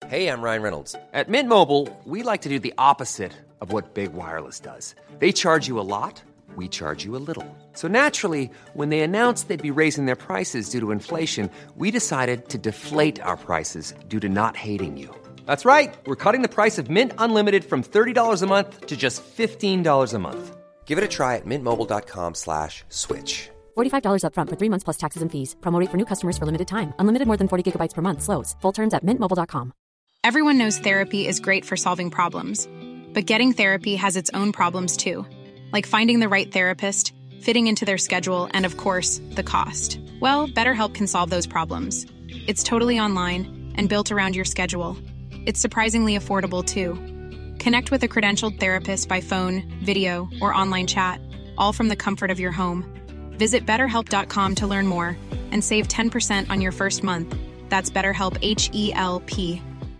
Hey, I'm Ryan Reynolds. At Mint Mobile, we like to do the opposite of what Big Wireless does. They charge you a lot, we charge you a little. So naturally, when they announced they'd be raising their prices due to inflation, we decided to deflate our prices due to not hating you. That's right. We're cutting the price of Mint Unlimited from $30 a month to just $15 a month. Give it a try at mintmobile.com/switch. $45 up front for 3 months plus taxes and fees. Promo rate for new customers for limited time. Unlimited more than 40 gigabytes per month. Slows full terms at mintmobile.com. Everyone knows therapy is great for solving problems. But getting therapy has its own problems too. Like finding the right therapist, fitting into their schedule, and of course, the cost. Well, BetterHelp can solve those problems. It's totally online and built around your schedule. It's surprisingly affordable too. Connect with a credentialed therapist by phone, video, or online chat, all from the comfort of your home. Visit BetterHelp.com to learn more and save 10% on your first month. That's BetterHelp, H-E-L-P.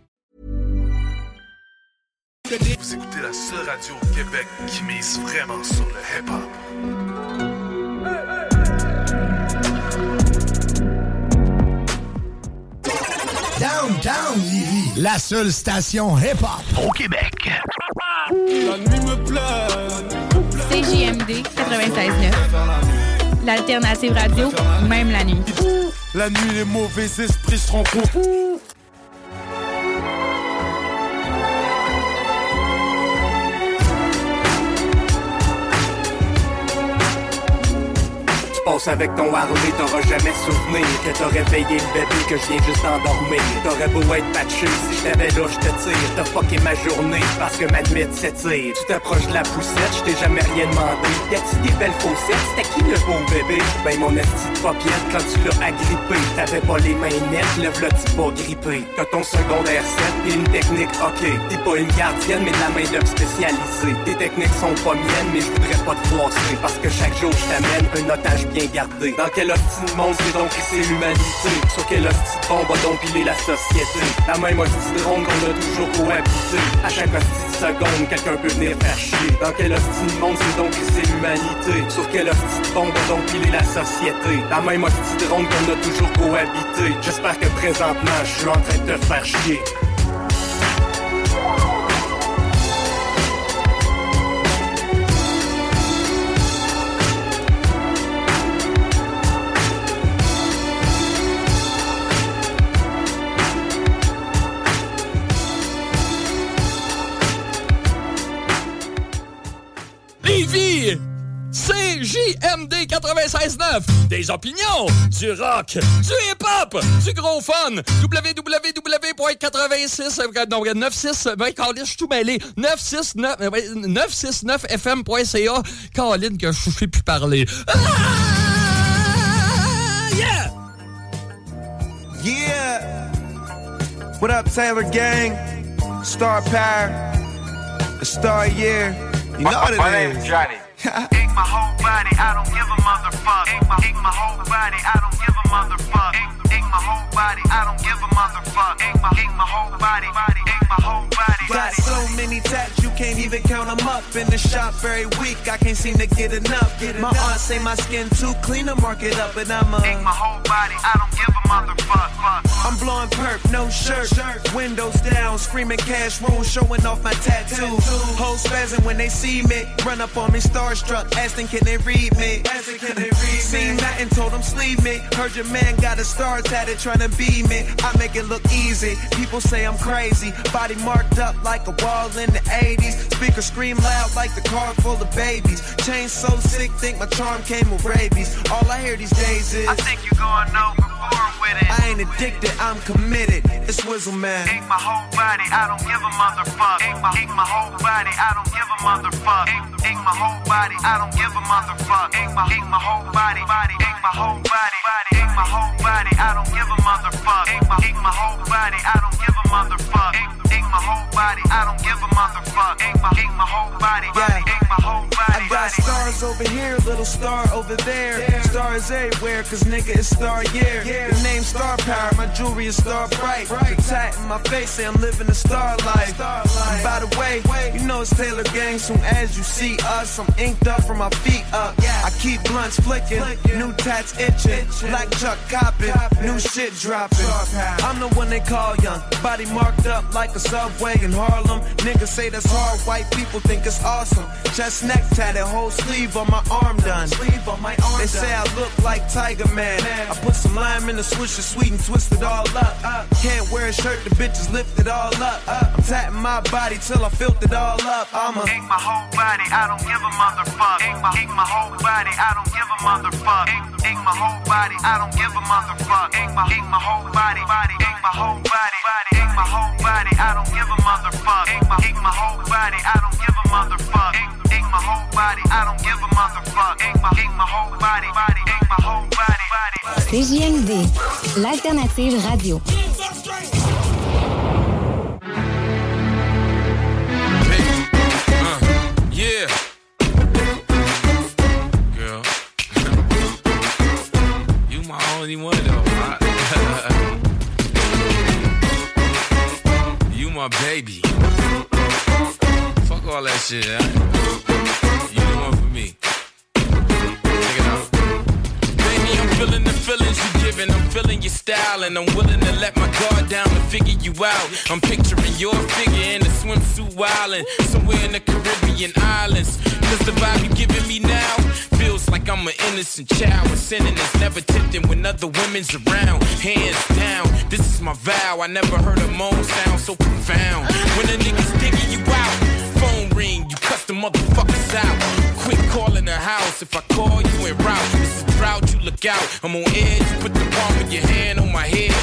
Vous écoutez la seule radio au Québec qui mise vraiment sur le hip-hop. Downtown Lévis, la seule station hip-hop au Québec. La nuit me plaît. CJMD 96.9. L'alternative radio, même la nuit. La nuit, les mauvais esprits se rencontrent. Passe avec ton Harley, t'auras jamais souvenir que t'as réveillé le bébé que je viens juste d'endormir. T'aurais beau être patché, si je t'avais là, je te tire. T'as fucké ma journée parce que ma nuit s'étire. Tu t'approches de la poussette, je t'ai jamais rien demandé. Y'a-tu des belles faussettes? C'était qui le beau bébé? Ben mon esti de paupiette quand tu l'as agrippé. T'avais pas les mains nettes, lève-le tu pas grippé. T'as ton secondaire 7 et une technique ok. T'es pas une gardienne mais de la main d'œuvre spécialisée. Tes techniques sont pas miennes mais je voudrais pas te froisser. Parce que chaque jour je t'amène un otage bien gardé. Dans quel hostie de monde c'est donc c'est l'humanité? Sur quel hostie de bombe a donc pilé la société? La même hostie de drone qu'on a toujours cohabité. À chaque hostie de seconde, quelqu'un peut venir faire chier. Dans quel hostie de monde c'est donc c'est l'humanité? Sur quel hostie de bombe a donc pilé la société? La même hostie de drone qu'on a toujours cohabité. J'espère que présentement je suis en train de te faire chier. Lévis! CJMD 96.9. Des opinions, du rock, du hip-hop, du gros fun. www.86... Non, 96... Ben, Colin, je suis tout mêlé. 969fm.ca. Colin, que je sais plus parler. Ah! Yeah! Yeah! What up, Taylor Gang? Star Power. A Star Year. You know what it is. My name is Johnny. Ink my whole body, I don't give a motherfucker. Ink my whole body, I don't give a motherfucker. Ink my whole body, I don't give a motherfucker. Ink my whole body, ink my whole body. Got so many tats, you can't even count them up. In the shop every week, I can't seem to get enough. My aunt say my skin too clean to mark it up, and I'm ink my whole body, I don't give a motherfucker. I'm blowing perp, no shirt, windows down, screaming cash rules, showing off my tattoos. Hoes spazzing when they see me, run up on me starstruck, asking can they read me? Seen nothing, told them sleeve me. Heard your man got a star tatted trying to be me. I make it look easy. People say I'm crazy, body marked up like a wall in the 80s. Speakers scream loud like the car full of babies. Chain so sick, think my charm came with rabies. All I hear these days is I think you're going overboard with it. I ain't addicted, I'm committed. It's Wizzle Man. Ink my whole body, I don't give a motherfucker. Ink my whole body, I don't give a motherfucker. Ink my whole body, I don't give a motherfucker. Ink my whole body, ink my whole body, ink my whole body, I don't give a motherfucker. Ink my whole body, I don't give a motherfucker. Ink my whole body, I don't give a motherfucker. Ink my whole body, ink my whole body. I got Stars over here, little star over there. Stars everywhere, cause nigga it's star year. The name Star Power, my jewelry is star bright. The tat in my face say I'm living the star life. And by the way, you know it's Taylor Gang. Soon as you see us, I'm inked up from my feet up. I keep blunts flicking, new tats itching. Black Chuck copping, new shit dropping. I'm the one they call young, body marked up like a subway in Harlem. Niggas say that's hard, white people think it's awesome. Chest neck tatted, whole sleeve on my arm done. They say I look like Tiger Man. I put some lime in the swisher, sweet and twist it all up. Can't wear a shirt, the bitches lift it all up. I'm tatting my body till I filled it all up. I'ma ink my whole body, I don't give a motherfuck. Ink my whole body, I don't give a motherfuck. Ink my whole body, I don't give a motherfuck. Ink my whole body, ink my whole body, ink my whole body, I don't give a motherfuck. Ink my whole body, I don't give a motherfuck. Ink my whole body, I don't give a motherfuck. Ink my whole body, ink my whole body. CJMD, l'alternative radio. Yeah. Girl. You my only one though, right? You my baby. Fuck all that shit, huh? You the one for me. Check it out. Baby, I'm feeling the feelings you giving. I'm feeling your style, and I'm willing to let my guard down to figure you out. I'm picturing your figure in a swimsuit wildin' somewhere in the Caribbean islands. Cause the vibe you giving me now feels like I'm an innocent child. A sinning that's never tempting when other women's around. Hands down, this is my vow. I never heard a moan sound so profound. When a nigga's digging you out, phone ring, you cuss the motherfuckers out. Quit calling the house, if I call you en route. This is drought, you look out. I'm on edge, you put the palm of your hand on my head.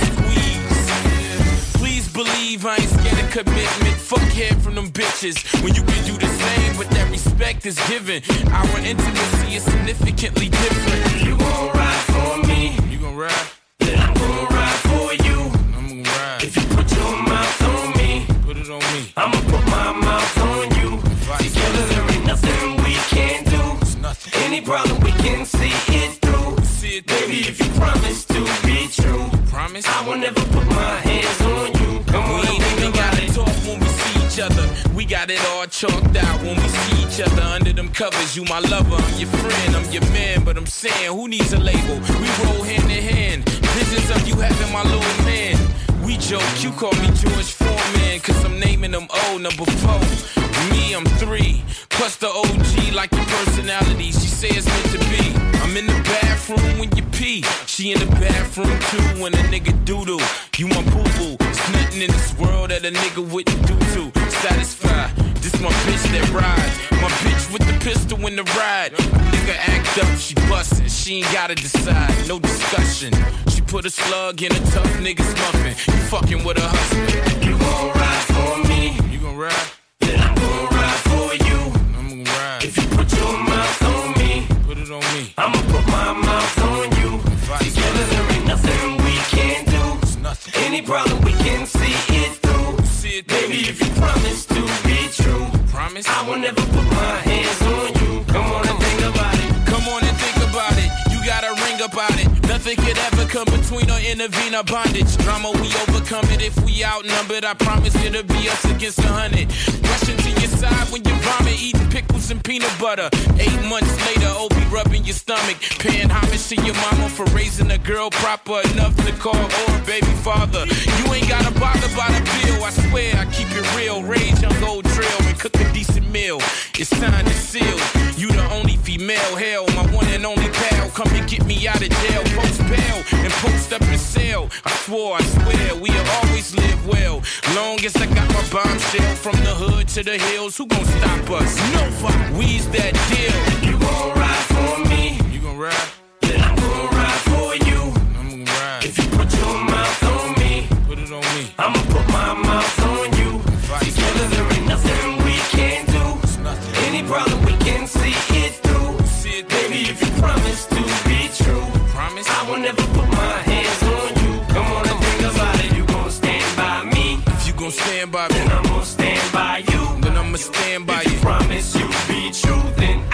Squeeze. Please believe I ain't scared of commitment. Fuck head from them bitches. When you can do the same, but that respect is given. Our intimacy is significantly different. You gon' ride for me. You gon' ride? Then I'm gon' ride for you. I'm gon' ride. If you put your mouth on me, put it on me. I'ma put my mouth on you. Together there ain't nothing we can't do. It's nothing. Any problem we can see it through. See it through. Baby, if you promise to be true, promise I will never put my hands on you. Come on, we ain't even gotta talk when we see each other. We got it all chalked out when we see each other under them covers. You my lover, I'm your friend, I'm your man. But I'm saying, who needs a label? We roll hand in hand. Visions of you having my little man. We joke, you call me George Foreman, cause I'm naming them O, number 4. Me, I'm 3, plus the OG like your personality. She say it's meant to be. I'm in the bathroom when you pee. She in the bathroom too when a nigga doodle. You my boo-boo. There's nothing in this world that a nigga wouldn't do to satisfy. This my bitch that ride. My bitch with the pistol in the ride. Nigga act up, she bustin'. She ain't gotta decide, no discussion. She put a slug in a tough nigga's muffin. You fucking with her husband. You gon' ride for me. You gon' ride? Then I'm gon' ride for you. I'm gon' ride. If you put your mouth on me, put it on me. I'ma put my mouth on you. Together there ain't nothing we can't do. It's nothing. Any problem we can see it through. See it through. Baby, if you promise to be true, promise I will never put my hands on you. Come on and think about it. Come on and think about it. You got a ring about it. Nothing could ever come between or intervene our bondage. Drama, we overcome it if we outnumbered. I promise it'll be us against 100. Rushing to your side when you vomit, eating pickles and peanut butter. 8 months later, Obi rubbing your stomach. Paying homage to your mama for raising a girl proper enough to call or baby father. You ain't gotta bother by the bill. I swear I keep it real. Rage on Gold Trail and cook a decent meal. It's signed and sealed. You the only female. Hell, my one and only pal. Come and get me out of jail. Post bail and post up and sell. I swore, I swear, we'll always live well. Long as I got my bombshell from the hood to the hills, who gon' stop us? Nobody. We's that deal. You gon' ride for me. You gon' ride? Then I'm gon' ride for you. I'm gon' ride. If you put your mouth on me, put it on me. I'ma put my mouth on you. Together there ain't nothing we can't do. It's nothing. Any problem we can see it through. See it through. Baby, if you promise to be true, promise I will never put my hands on you. Come on and think about it. You gon' stand by me. If you gon' stand by me, then I'm gon' stand by you. Then I'ma stand by if you. Promise you be true, then I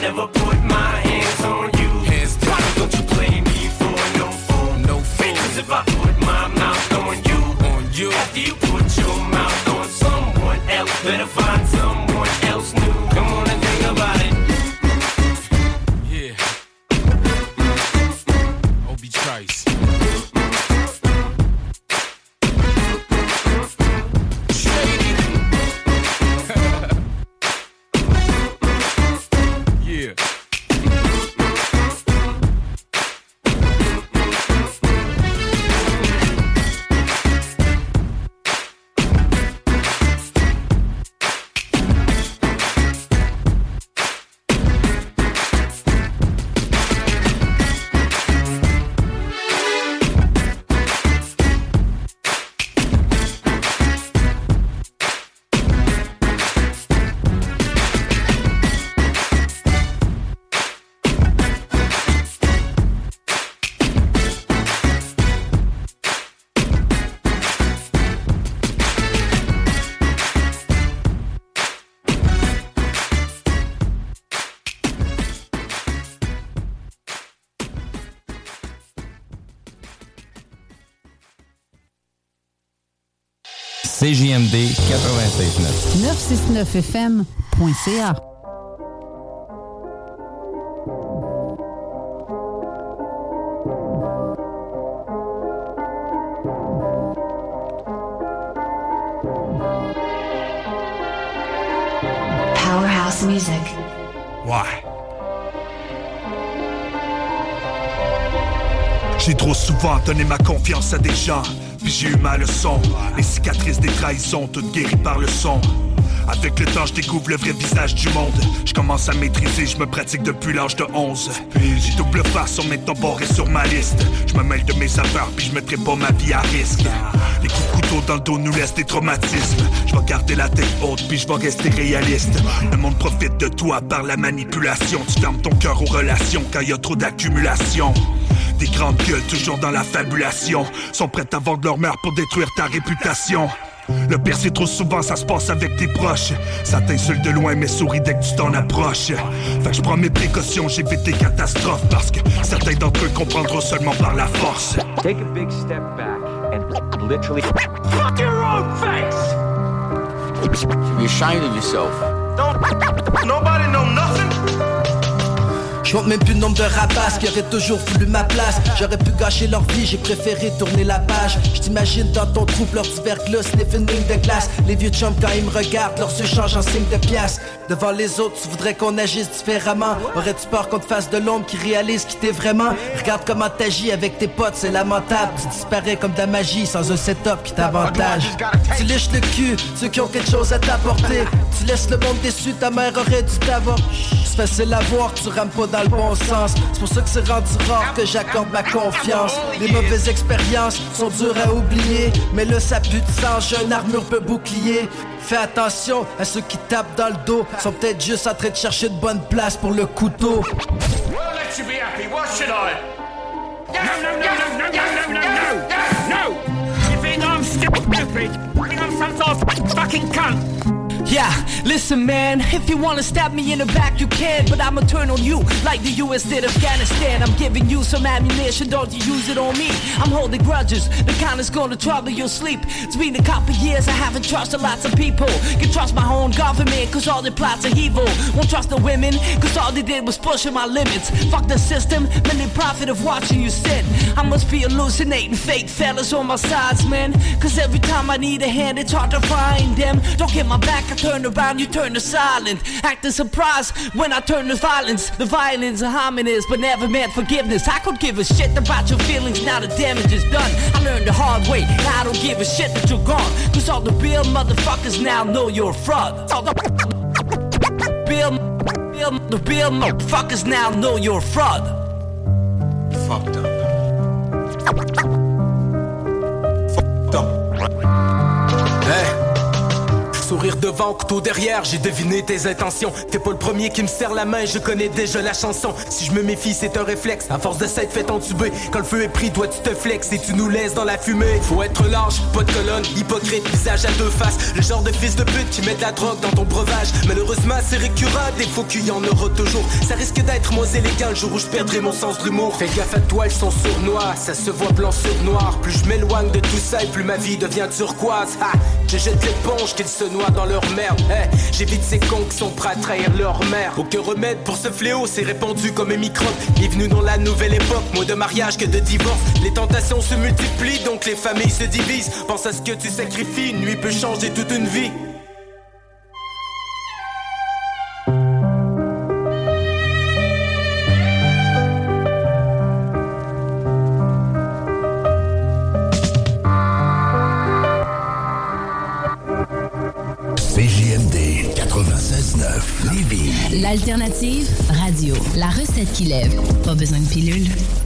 never put my hands on you. Hands down. Why don't you play me for no fool? No fool. Because if I put my mouth on you, after you put your mouth on someone else, better find someone else new. Come on and think about it. Yeah. Obi Trice. Yeah. CJMD 96.9. 969fm.ca. Powerhouse Music. Ouais. J'ai trop souvent donné ma confiance à des gens, puis j'ai eu ma leçon. Les cicatrices des trahisons, toutes guéries par le son. Avec le temps, je découvre le vrai visage du monde. Je commence à maîtriser, je me pratique depuis l'âge de 11. J'ai double face sur mes temporaires sur ma liste. Je me mêle de mes affaires, puis je mettrai pas ma vie à risque. Les coups de couteau dans le dos nous laissent des traumatismes. Je vais garder la tête haute, puis je vais rester réaliste. Le monde profite de toi par la manipulation. Tu fermes ton cœur aux relations quand y a trop d'accumulation. Des grandes gueules toujours dans la fabulation sont prêtes à vendre leur mère pour détruire ta réputation. Le pire c'est trop souvent ça se passe avec tes proches. Ça t'insulte de loin mais sourit dès que tu t'en approches. Fait que je prends mes précautions, j'évite les catastrophes. Parce que certains d'entre eux comprendront seulement par la force. Take a big step back and literally Fuck your own face! You should be ashamed of yourself. Nobody know nothing. Je compte même plus le nombre de rapaces qui auraient toujours voulu ma place. J'aurais pu gâcher leur vie, j'ai préféré tourner la page. Je t'imagine dans ton trou, leur du verglas, sniff une ligne de glace. Les vieux chums quand ils me regardent, leur se changent en signe de pièce. Devant les autres, tu voudrais qu'on agisse différemment. Aurais-tu peur qu'on te fasse de l'ombre qui réalise qui t'es vraiment? Regarde comment t'agis avec tes potes, c'est lamentable. Tu disparais comme de la magie sans un setup qui t'avantage. Tu liches le cul, ceux qui ont quelque chose à t'apporter. Tu laisses le monde déçu, ta mère aurait dû t'avoir. C'est facile à voir, tu rames pas dans le bon sens. C'est pour ça que c'est rendu rare que j'accorde ma confiance. Les mauvaises expériences sont dures à oublier, mais là ça pue de sang, j'ai une armure peu bouclier. Fais attention à ceux qui tapent dans le dos, sont peut-être juste en train de chercher de bonne place pour le couteau. Well, let you be happy. What should I? No. You think I'm stupid? You think I'm some sort of fucking cunt? Yeah, listen man, if you wanna stab me in the back you can, but I'ma turn on you like the US did Afghanistan. I'm giving you some ammunition, don't you use it on me. I'm holding grudges, the kind that's gonna trouble your sleep. It's been a couple years, I haven't trusted lots of people. Can trust my own government, cause all their plots are evil. Won't trust the women, cause all they did was pushing my limits. Fuck the system, man, they profit of watching you sin. I must be hallucinating fake fellas on my sides, man. Cause every time I need a hand, it's hard to find them. Don't get my back, I turn around, you turn to silent. Acting surprised when I turn to violence. The violence of hominids, but never meant forgiveness. I could give a shit about your feelings, now the damage is done. I learned the hard way, now I don't give a shit that you're gone. Cause all the real motherfuckers now know you're a fraud. All the real motherfuckers now know you're a fraud. Fucked up. Fucked up. Hey. Sourire devant, couteau derrière, j'ai deviné tes intentions. T'es pas le premier qui me serre la main, je connais déjà la chanson. Si je me méfie, c'est un réflexe. À force de s'être fait entuber, quand le feu est pris, toi tu te flexes et tu nous laisses dans la fumée. Faut être large, pas de colonne, hypocrite, visage à deux faces. Le genre de fils de pute qui met de la drogue dans ton breuvage. Malheureusement, c'est récurrent, des faux qu'il y en aura toujours. Ça risque d'être moins élégant le jour où je perdrai mon sens de l'humour. Fais gaffe à toi, elles sont sournois, ça se voit blanc sur noir. Plus je m'éloigne de tout ça et plus ma vie devient turquoise. Ha! Je jette l'éponge qu'ils se noient dans leur merde. Hey, j'évite ces cons qui sont prêts à trahir leur mère. Aucun remède pour ce fléau, c'est répandu comme un microbe. Bienvenue dans la nouvelle époque, moins de mariage que de divorce. Les tentations se multiplient, donc les familles se divisent. Pense à ce que tu sacrifies, une nuit peut changer toute une vie. CJMD 96.9 Lévis. L'alternative radio. La recette qui lève. Pas besoin de pilule.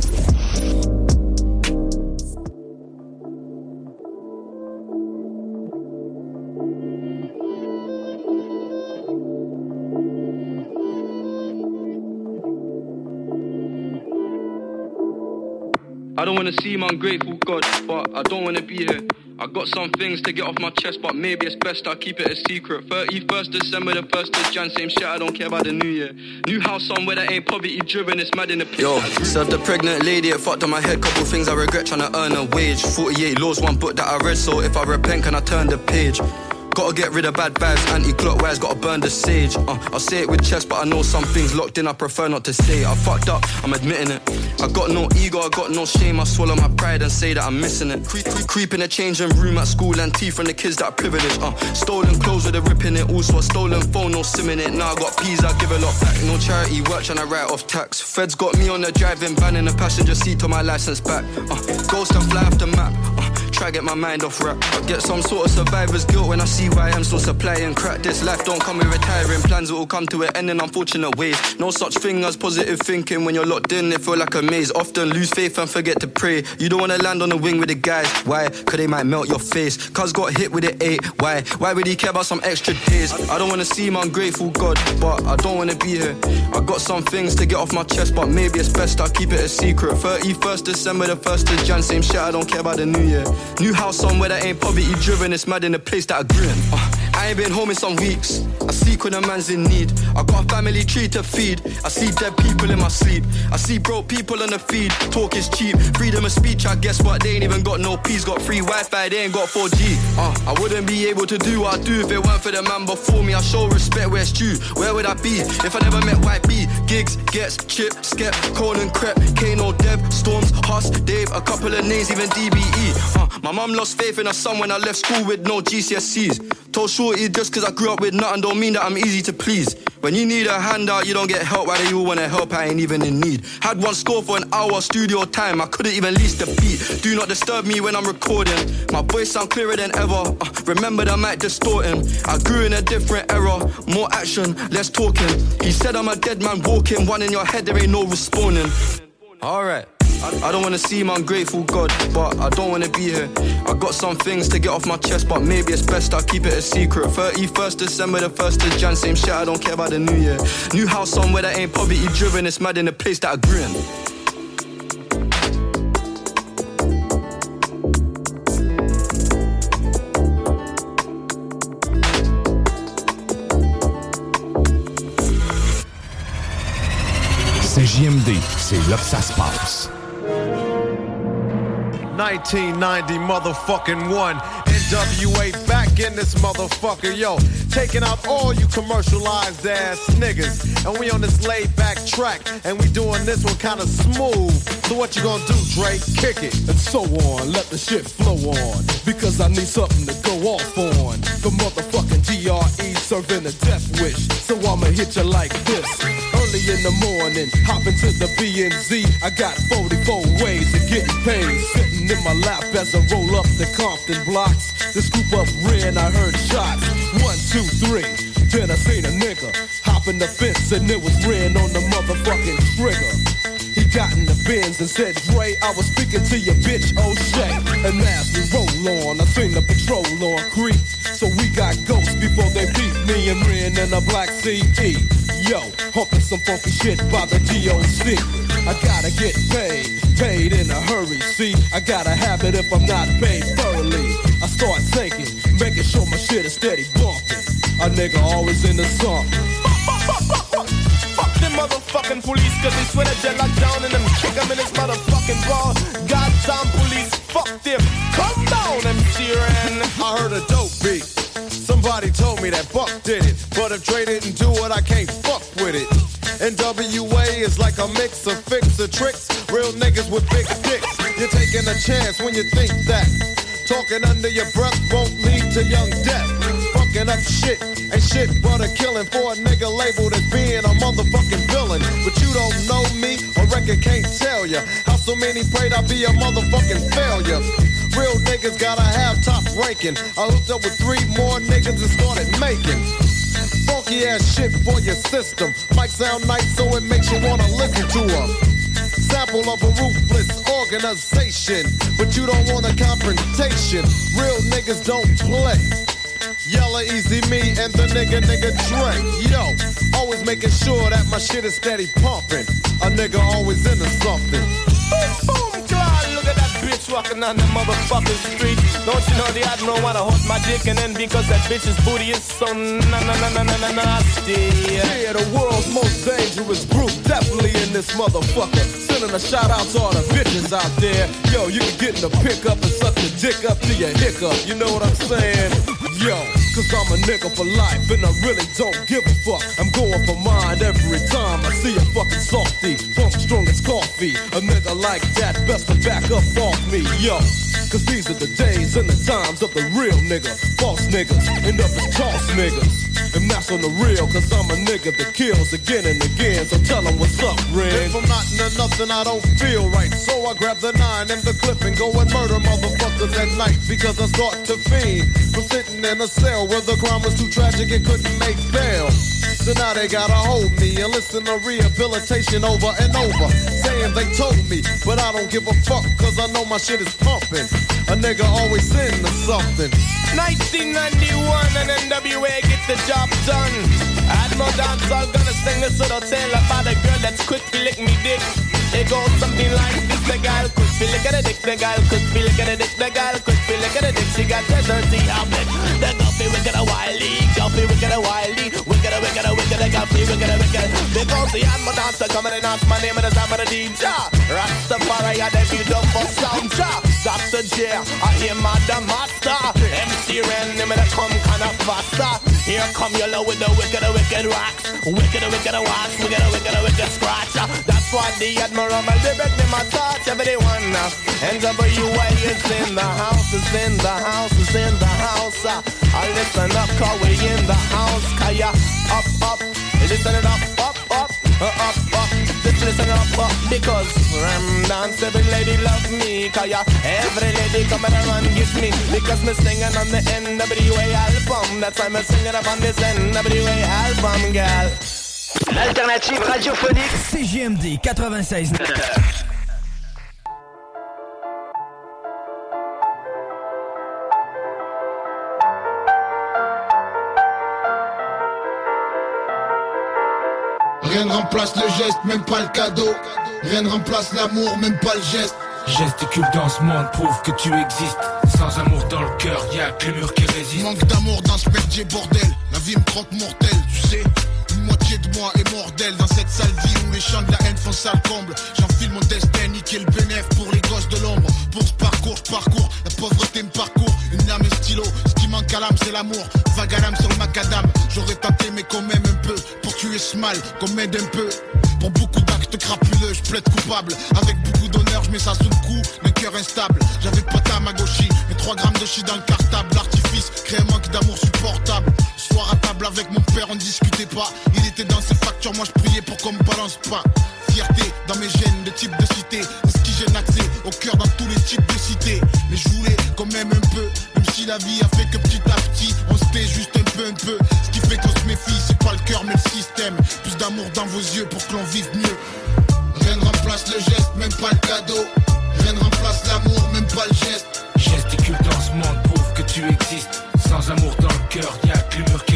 I don't wanna seem ungrateful, God, but I don't wanna be here. I got some things to get off my chest, but maybe it's best I keep it a secret. 31st December, the 1st of Jan, same shit, I don't care about the new year. New house somewhere that ain't poverty driven, it's mad in the pit. Yo, served the pregnant lady, it fucked on my head. Couple things I regret, trying to earn a wage. 48 laws, one book that I read, so if I repent, can I turn the page? Gotta get rid of bad vibes, anti-clockwise, gotta burn the sage. I'll say it with chest, but I know some things locked in, I prefer not to say. I fucked up, I'm admitting it. I got no ego, I got no shame, I swallow my pride and say that I'm missing it. Creep in the changing room at school and tea from the kids that are privileged. Stolen clothes with a rip in it, also a stolen phone, no sim in it. Now I got peas, I give a lot back. No charity work, trying to write off tax. Feds got me on the driving van in the passenger seat to my license back. Ghost and fly off the map. Try get my mind off rap. I get some sort of survivor's guilt when I see why I'm still supplying crack. This life don't come with retiring plans, it will come to an end in unfortunate ways. No such thing as positive thinking when you're locked in, it feel like a maze. Often lose faith and forget to pray. You don't wanna land on the wing with the guys. Why? Cause they might melt your face. Cuz got hit with it 8. Why? Why would he care about some extra days? I don't wanna seem ungrateful, God, but I don't wanna be here. I got some things to get off my chest, but maybe it's best I keep it a secret. 31st December, the 1st of Jan, same shit, I don't care about the new year. New house somewhere that ain't poverty driven, it's mad in the place that I grew in. I ain't been home in some weeks. I seek when a man's in need. I got a family tree to feed. I see dead people in my sleep. I see broke people on the feed. Talk is cheap, freedom of speech, I guess what? They ain't even got no peace. Got free Wi-Fi, they ain't got 4G. I wouldn't be able to do what I do if it weren't for the man before me. I show respect where it's due. Where would I be if I never met YB? Gigs, Gets, Chip, Skep, Conan, Crep, Kano, Dev, Storms, Huss, Dave, a couple of names, even DBE. My mum lost faith in her son when I left school with no GCSEs. Told Shorty just cause I grew up with nothing don't mean that I'm easy to please. When you need a handout, you don't get help. Why do you wanna help? I ain't even in need. Had one score for an hour studio time, I couldn't even lease the beat. Do not disturb me when I'm recording. My voice sound clearer than ever. Remember the mic distorting. I grew in a different era. More action, less talking. He said I'm a dead man walking. One in your head, there ain't no responding. Alright. I don't wanna seem ungrateful, God, but I don't wanna be here. I got some things to get off my chest, but maybe it's best I keep it a secret. 31st December, the 1st of Jan, same shit, I don't care about the new year. New house somewhere that ain't poverty driven, it's mad in the place that I grew in. CJMD, c'est là que ça se passe. 1990 motherfucking one. NWA back in this motherfucker, yo. Taking out all you commercialized ass niggas. And we on this laid back track. And we doing this one kinda smooth. So what you gonna do, Dre? Kick it. And so on, let the shit flow on. Because I need something to go off on. The motherfucking GRE serving a death wish. So I'ma hit you like this. Early in the morning, hop into the B&Z. I got 44 ways of getting paid. Sitting in my lap as I roll up the Compton blocks. The scoop up ran, I heard shots. 1, 2, 3. Then I seen a nigga hop in the fence and it was Ren on the motherfucking trigger. He got in the Benz and said, Dre, I was speaking to your bitch, O'Shea. And as we roll on, I seen the patrol on creep. So we got ghosts before before they beat me and ran in a black CE. Yo, humping some funky shit by the DOC. I gotta get paid in a hurry. See, I gotta have it if I'm not paid thoroughly. I start thinking, making sure my shit is steady bumping. A nigga always in the song. Fuck them motherfucking police, cause they swear that they're locked down and them kick them in this motherfucking ball. Goddamn police, fuck them. Come down, MC Ren. I heard a dope beat. Somebody told me that Buck did it, but if Dre didn't do it, I can't fuck with it. NWA is like a mix of fixer tricks, real niggas with big dicks. You're taking a chance when you think that talking under your breath won't lead to young death. Fucking up shit ain't shit but a killing for a nigga labeled as being a motherfucking villain. But you don't know me, or record can't tell ya how so many prayed I'd be a motherfucking failure. Real niggas gotta have top ranking. I hooked up with 3 more niggas and started making funky ass shit for your system. Might sound nice so it makes you wanna listen to them. Sample of a ruthless organization, but you don't want a confrontation. Real niggas don't play. Yella, Easy Me, and the nigga Dre. Yo, always making sure that my shit is steady pumping. A nigga always into something. Boom, Claude, look at that bitch walking on the motherfucking street. Don't you know the Admiral wanna hold my dick and then because that bitch's booty is so nasty. Yeah, the world's most dangerous group, definitely in this motherfucker. Sending a shout out to all the bitches out there. Yo, you can get in the pickup and suck the dick up to your hiccup. You know what I'm saying? Yo, cause I'm a nigga for life and I really don't give a fuck. I'm going for mine every time I see a fucking softy. Pump strong as coffee. A nigga like that best to back up off me, yo. Cause these are the days and the times of the real nigga. False niggas end up as toss niggas. And that's on the real, cause I'm a nigga that kills again and again. So tell them what's up, Rig. If I'm not into nothing, I don't feel right. So I grab the 9 and the clip and go and murder motherfuckers at night. Because I start to fiend from sitting in a cell where the crime was too tragic and couldn't make bail. So now they gotta hold me and listen to rehabilitation over and over. Saying they told me, but I don't give a fuck cause I know my shit is pumping. A nigga always into something. 1991 and NWA get the job done. Admiral Dancehall gonna sing this little tale about a girl that's quick to lick me dick. It goes something like this: the gal could feel lick at a dick, the gal could feel lick at a dick, the gal could feel lick at a dick. She got the dirty outfit, the Guffy wicked a wily, Guffy wicked a wily, wicked a wicked a wicked a Guffy wicked a wicked. Because the Admiral Dancer come and announce my name and the time of the DJ. Rastafari I they beat up for sound job. Dr. J, I hear the master. MC Ren, him and come kinda faster. Here come Yellow with the wicked rocks. Wicked wax, wicked scratch. That's why the Admiral, my lyric, them I touch everyone. NWA is in the house, is in the house, is in the house. I listen up, cause we in the house. Kaya, up, listen it up. Listen up, because dance every lady love me. Kaya, every lady come and run get me. Because me singing on the NWA album. That's why me singing up on this NWA album, girl. L'alternative radiophonique CJMD 96.9. Rien ne remplace le geste, même pas le cadeau. Rien ne remplace l'amour, même pas le geste. Gesticule dans ce monde, prouve que tu existes. Sans amour dans le cœur, y'a que les murs qui résistent. Manque d'amour dans ce merdier bordel. La vie me croque mortelle, tu sais. Une moitié de moi est mortelle dans cette sale vie où les chants de la haine font sale comble. J'enfile mon destin, niquer le bénéf pour les gosses de l'ombre. Pour ce parcours, je parcours, la pauvreté me parcourt. Une lame et stylo, ce qui manque à l'âme c'est l'amour. Vague à l'âme sur le macadam. J'aurais tenté mais quand même un peu. Pour tuer ce mal, qu'on m'aide un peu. Pour beaucoup d'actes crapuleux, je plaide coupable. Avec beaucoup d'honneur, je mets ça sous le coup d'un cœur instable. J'avais pas Tamagotchi, mais 3 grammes de chi dans le cartable. L'artifice crée un manque d'amour supportable. Ce soir à table avec mon père, on discutait pas. Il était dans ses factures, moi je priais pour qu'on me balance pas. Fierté dans mes gènes de type de cité. C'est ce qui gêne accès au cœur dans tous les types de cités. Mais je voulais quand même un peu. Même si la vie a fait que petit à petit on se tait juste un peu. Ce qui fait qu'on se méfie, c'est pas le cœur mais le système. Plus d'amour dans vos yeux pour que l'on vive mieux. Rien ne remplace le geste, même pas le cadeau. Rien ne remplace l'amour, même pas le geste. Gesticule dans ce monde, prouve que tu existes. Sans amour dans le cœur, y'a que les murs qui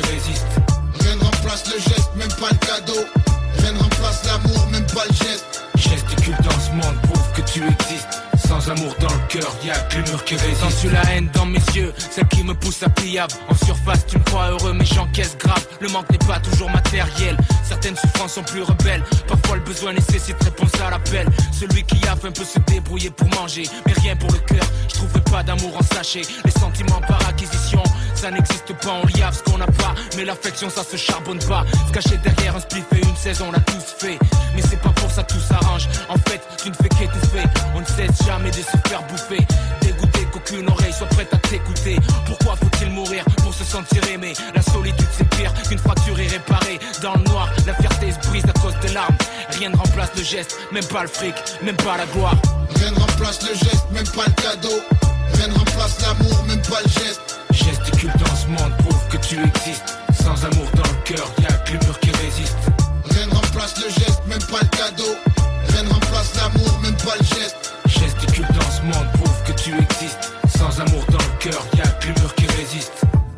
y'a que le mur qui résiste. Sens-tu la haine dans mes yeux, celle qui me pousse à pliable. En surface tu me crois heureux mais j'encaisse grave. Le manque n'est pas toujours matériel, certaines souffrances sont plus rebelles. Parfois le besoin nécessite réponse à l'appel. Celui qui a faim peut se débrouiller pour manger, mais rien pour le cœur, je trouverai pas d'amour en sachet. Les sentiments par acquisition, ça n'existe pas, on liave ce qu'on n'a pas. Mais l'affection ça se charbonne pas. Se cacher derrière un spliff et une saison on l'a tous fait. Mais c'est pas pour ça que tout s'arrange. En fait tu ne fais qu'étouffer. On ne cesse jamais de se faire bouffer. Dégoûté qu'aucune oreille soit prête à t'écouter. Pourquoi faut-il mourir pour se sentir aimé? La solitude c'est pire qu'une fracture irréparée. Dans le noir, la fierté se brise à cause de larmes. Rien ne remplace le geste, même pas le fric, même pas la gloire. Rien ne remplace le geste, même pas le cadeau. Rien ne remplace l'amour, même pas le geste. Gesticule dans ce monde, prouve que tu existes. Sans amour dans le cœur, y'a que le mur qui résiste. Rien ne remplace le geste, même pas le cadeau. Rien ne remplace l'amour, même pas le geste. Gesticule dans ce monde, prouve que tu existes. Sans amour dans le cœur, y'a que le mur qui résiste.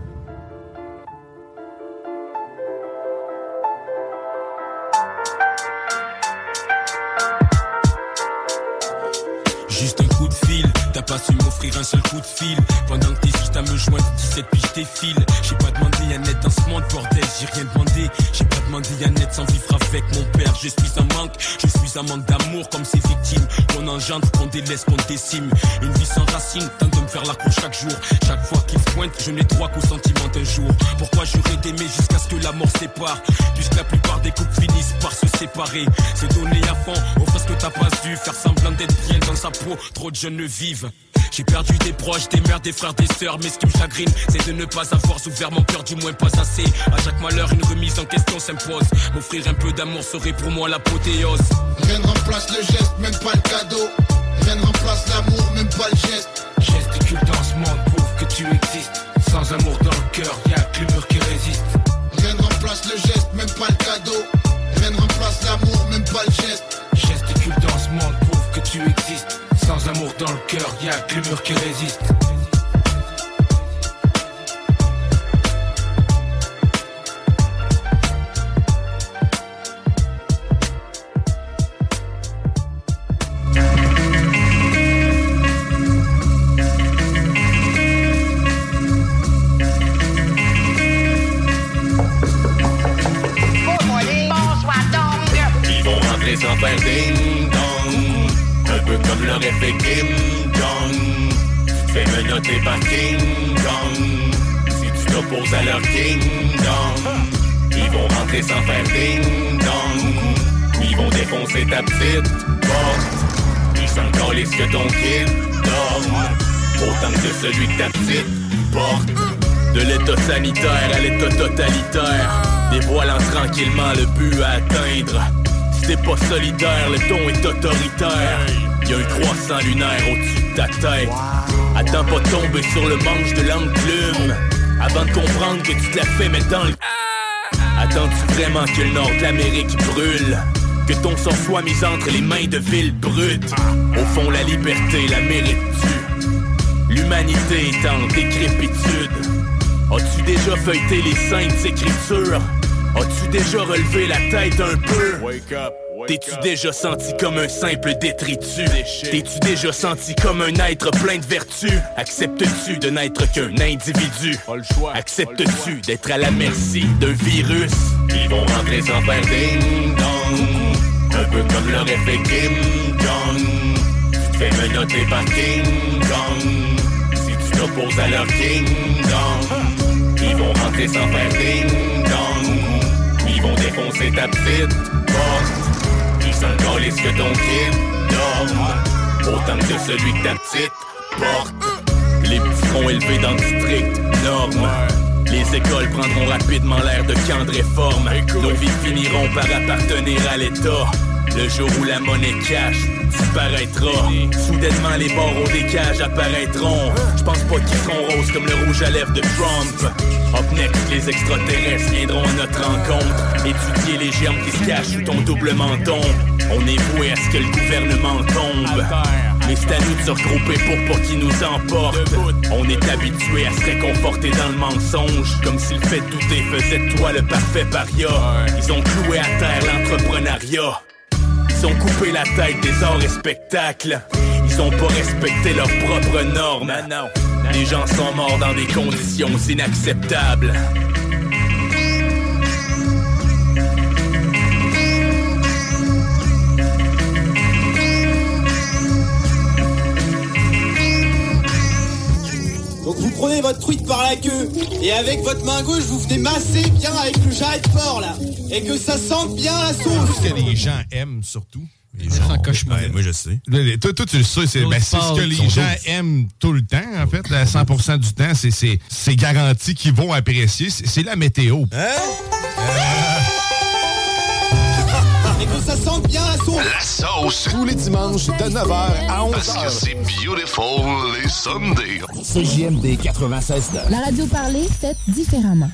Juste un coup de fil, t'as pas su m'offrir un seul coup de fil. Pendant que t'es juste à me joindre, 17 puis je défile. J'ai pas demandé à naître dans ce monde, bordel, j'ai rien demandé. J'ai pas demandé à naître sans vivre avec mon père. Je suis un manque, je suis un manque d'amour comme ces victimes qu'on engendre, qu'on délaisse, qu'on décime. Une vie sans racine, tente de me faire la cour chaque jour. Chaque fois qu'il se pointe, je n'ai droit qu'au sentiment d'un jour. Pourquoi j'aurais d'aimer jusqu'à ce que la mort sépare? Puisque la plupart des couples finissent par se séparer. Se donner à fond, offre ce que t'as pas dû. Faire semblant d'être bien dans sa peau, trop de jeunes le vivent. J'ai perdu des proches, des mères, des frères, des sœurs. Mais ce qui me chagrine, c'est de ne pas avoir ouvert mon cœur, du moins pas assez. À chaque malheur, une remise en question s'impose. M'offrir un peu d'amour serait pour moi l'apothéose. Rien ne remplace le geste, même pas le cadeau. Rien ne remplace l'amour, même pas le geste. Gesticule dans ce monde, prouve que tu existes. Sans amour dans le cœur, y'a que le mur qui résiste. Rien ne remplace le geste, même pas le cadeau. Rien ne remplace l'amour, même pas le geste. Gesticule dans ce monde, prouve que tu existes. Sans amour dans le cœur, y'a que le mur qui résiste. Sans faire ding dong, un peu comme l'aurait fait Kim Jong. Tu te fais menotter par King Kong si tu t'opposes à leur kingdom. Ils vont rentrer sans faire ding dong, ils vont défoncer ta petite porte. Ils s'en calissent que ton kid dorme autant que celui que ta petite porte. De l'état sanitaire à l'état totalitaire, dévoilant tranquillement le but à atteindre. Si t'es pas solidaire, le ton est autoritaire. Y'a un croissant lunaire au-dessus de ta tête. Attends pas de tomber sur le manche de l'enclume avant de comprendre que tu te la fais mettre dans le... Attends-tu vraiment que le nord de l'Amérique brûle? Que ton sang soit mis entre les mains de villes brutes? Au fond, la liberté, la mérites-tu? L'humanité est en décrépitude. As-tu déjà feuilleté les saintes écritures? As-tu déjà relevé la tête un peu? T'es-tu déjà senti comme un simple détritus? T'es-tu déjà senti comme un être plein de vertus? Acceptes-tu de n'être qu'un individu? Acceptes-tu d'être à la merci d'un virus? Ils vont rentrer sans faire ding-dong, un peu comme l'aurait fait Kim Jong. Tu te fais menotter par King Kong si tu t'opposes à leur kingdom. Ils vont rentrer sans faire ding-dong, ils vont défoncer ta petite porte. Ils s'en calissent que ton kid dorme autant que celui que ta petite porte. Les petits seront élevés dans le district norme. Les écoles prendront rapidement l'air de camps de réforme. Nos vies finiront par appartenir à l'État. Le jour où la monnaie cash disparaîtra, soudainement les barreaux des cages apparaîtront. J'pense pas qu'ils seront roses comme le rouge à lèvres de Trump. Up next, les extraterrestres viendront à notre rencontre, étudier les germes qui se cachent sous ton double menton. On est voué à ce que le gouvernement tombe, mais c'est à nous de se regrouper pour pas qu'ils nous emportent. On est habitué à se réconforter dans le mensonge, comme si le fait de douter faisait de toi le parfait paria. Ils ont cloué à terre l'entrepreneuriat. Ils ont coupé la tête des arts et spectacles. Ils qui ont pas respecté leurs propres normes. Non. Les gens sont morts dans des conditions inacceptables. Donc vous prenez votre truite par la queue et avec votre main gauche vous venez masser bien avec le jarret de porc là et que ça sente bien la sauce. Ce que les gens aiment surtout. Les gens cauchemar. Moi je sais. Toi tu le sais, c'est ce que les gens aiment tout le temps en fait. 100% du temps, c'est garanti qu'ils vont apprécier. C'est la météo. Et que ça sente bien la sauce. La sauce. Tous les dimanches de 9h à 11h. Parce que c'est beautiful les Sundays. CJMD 96.9. La radio parlée, faite différemment.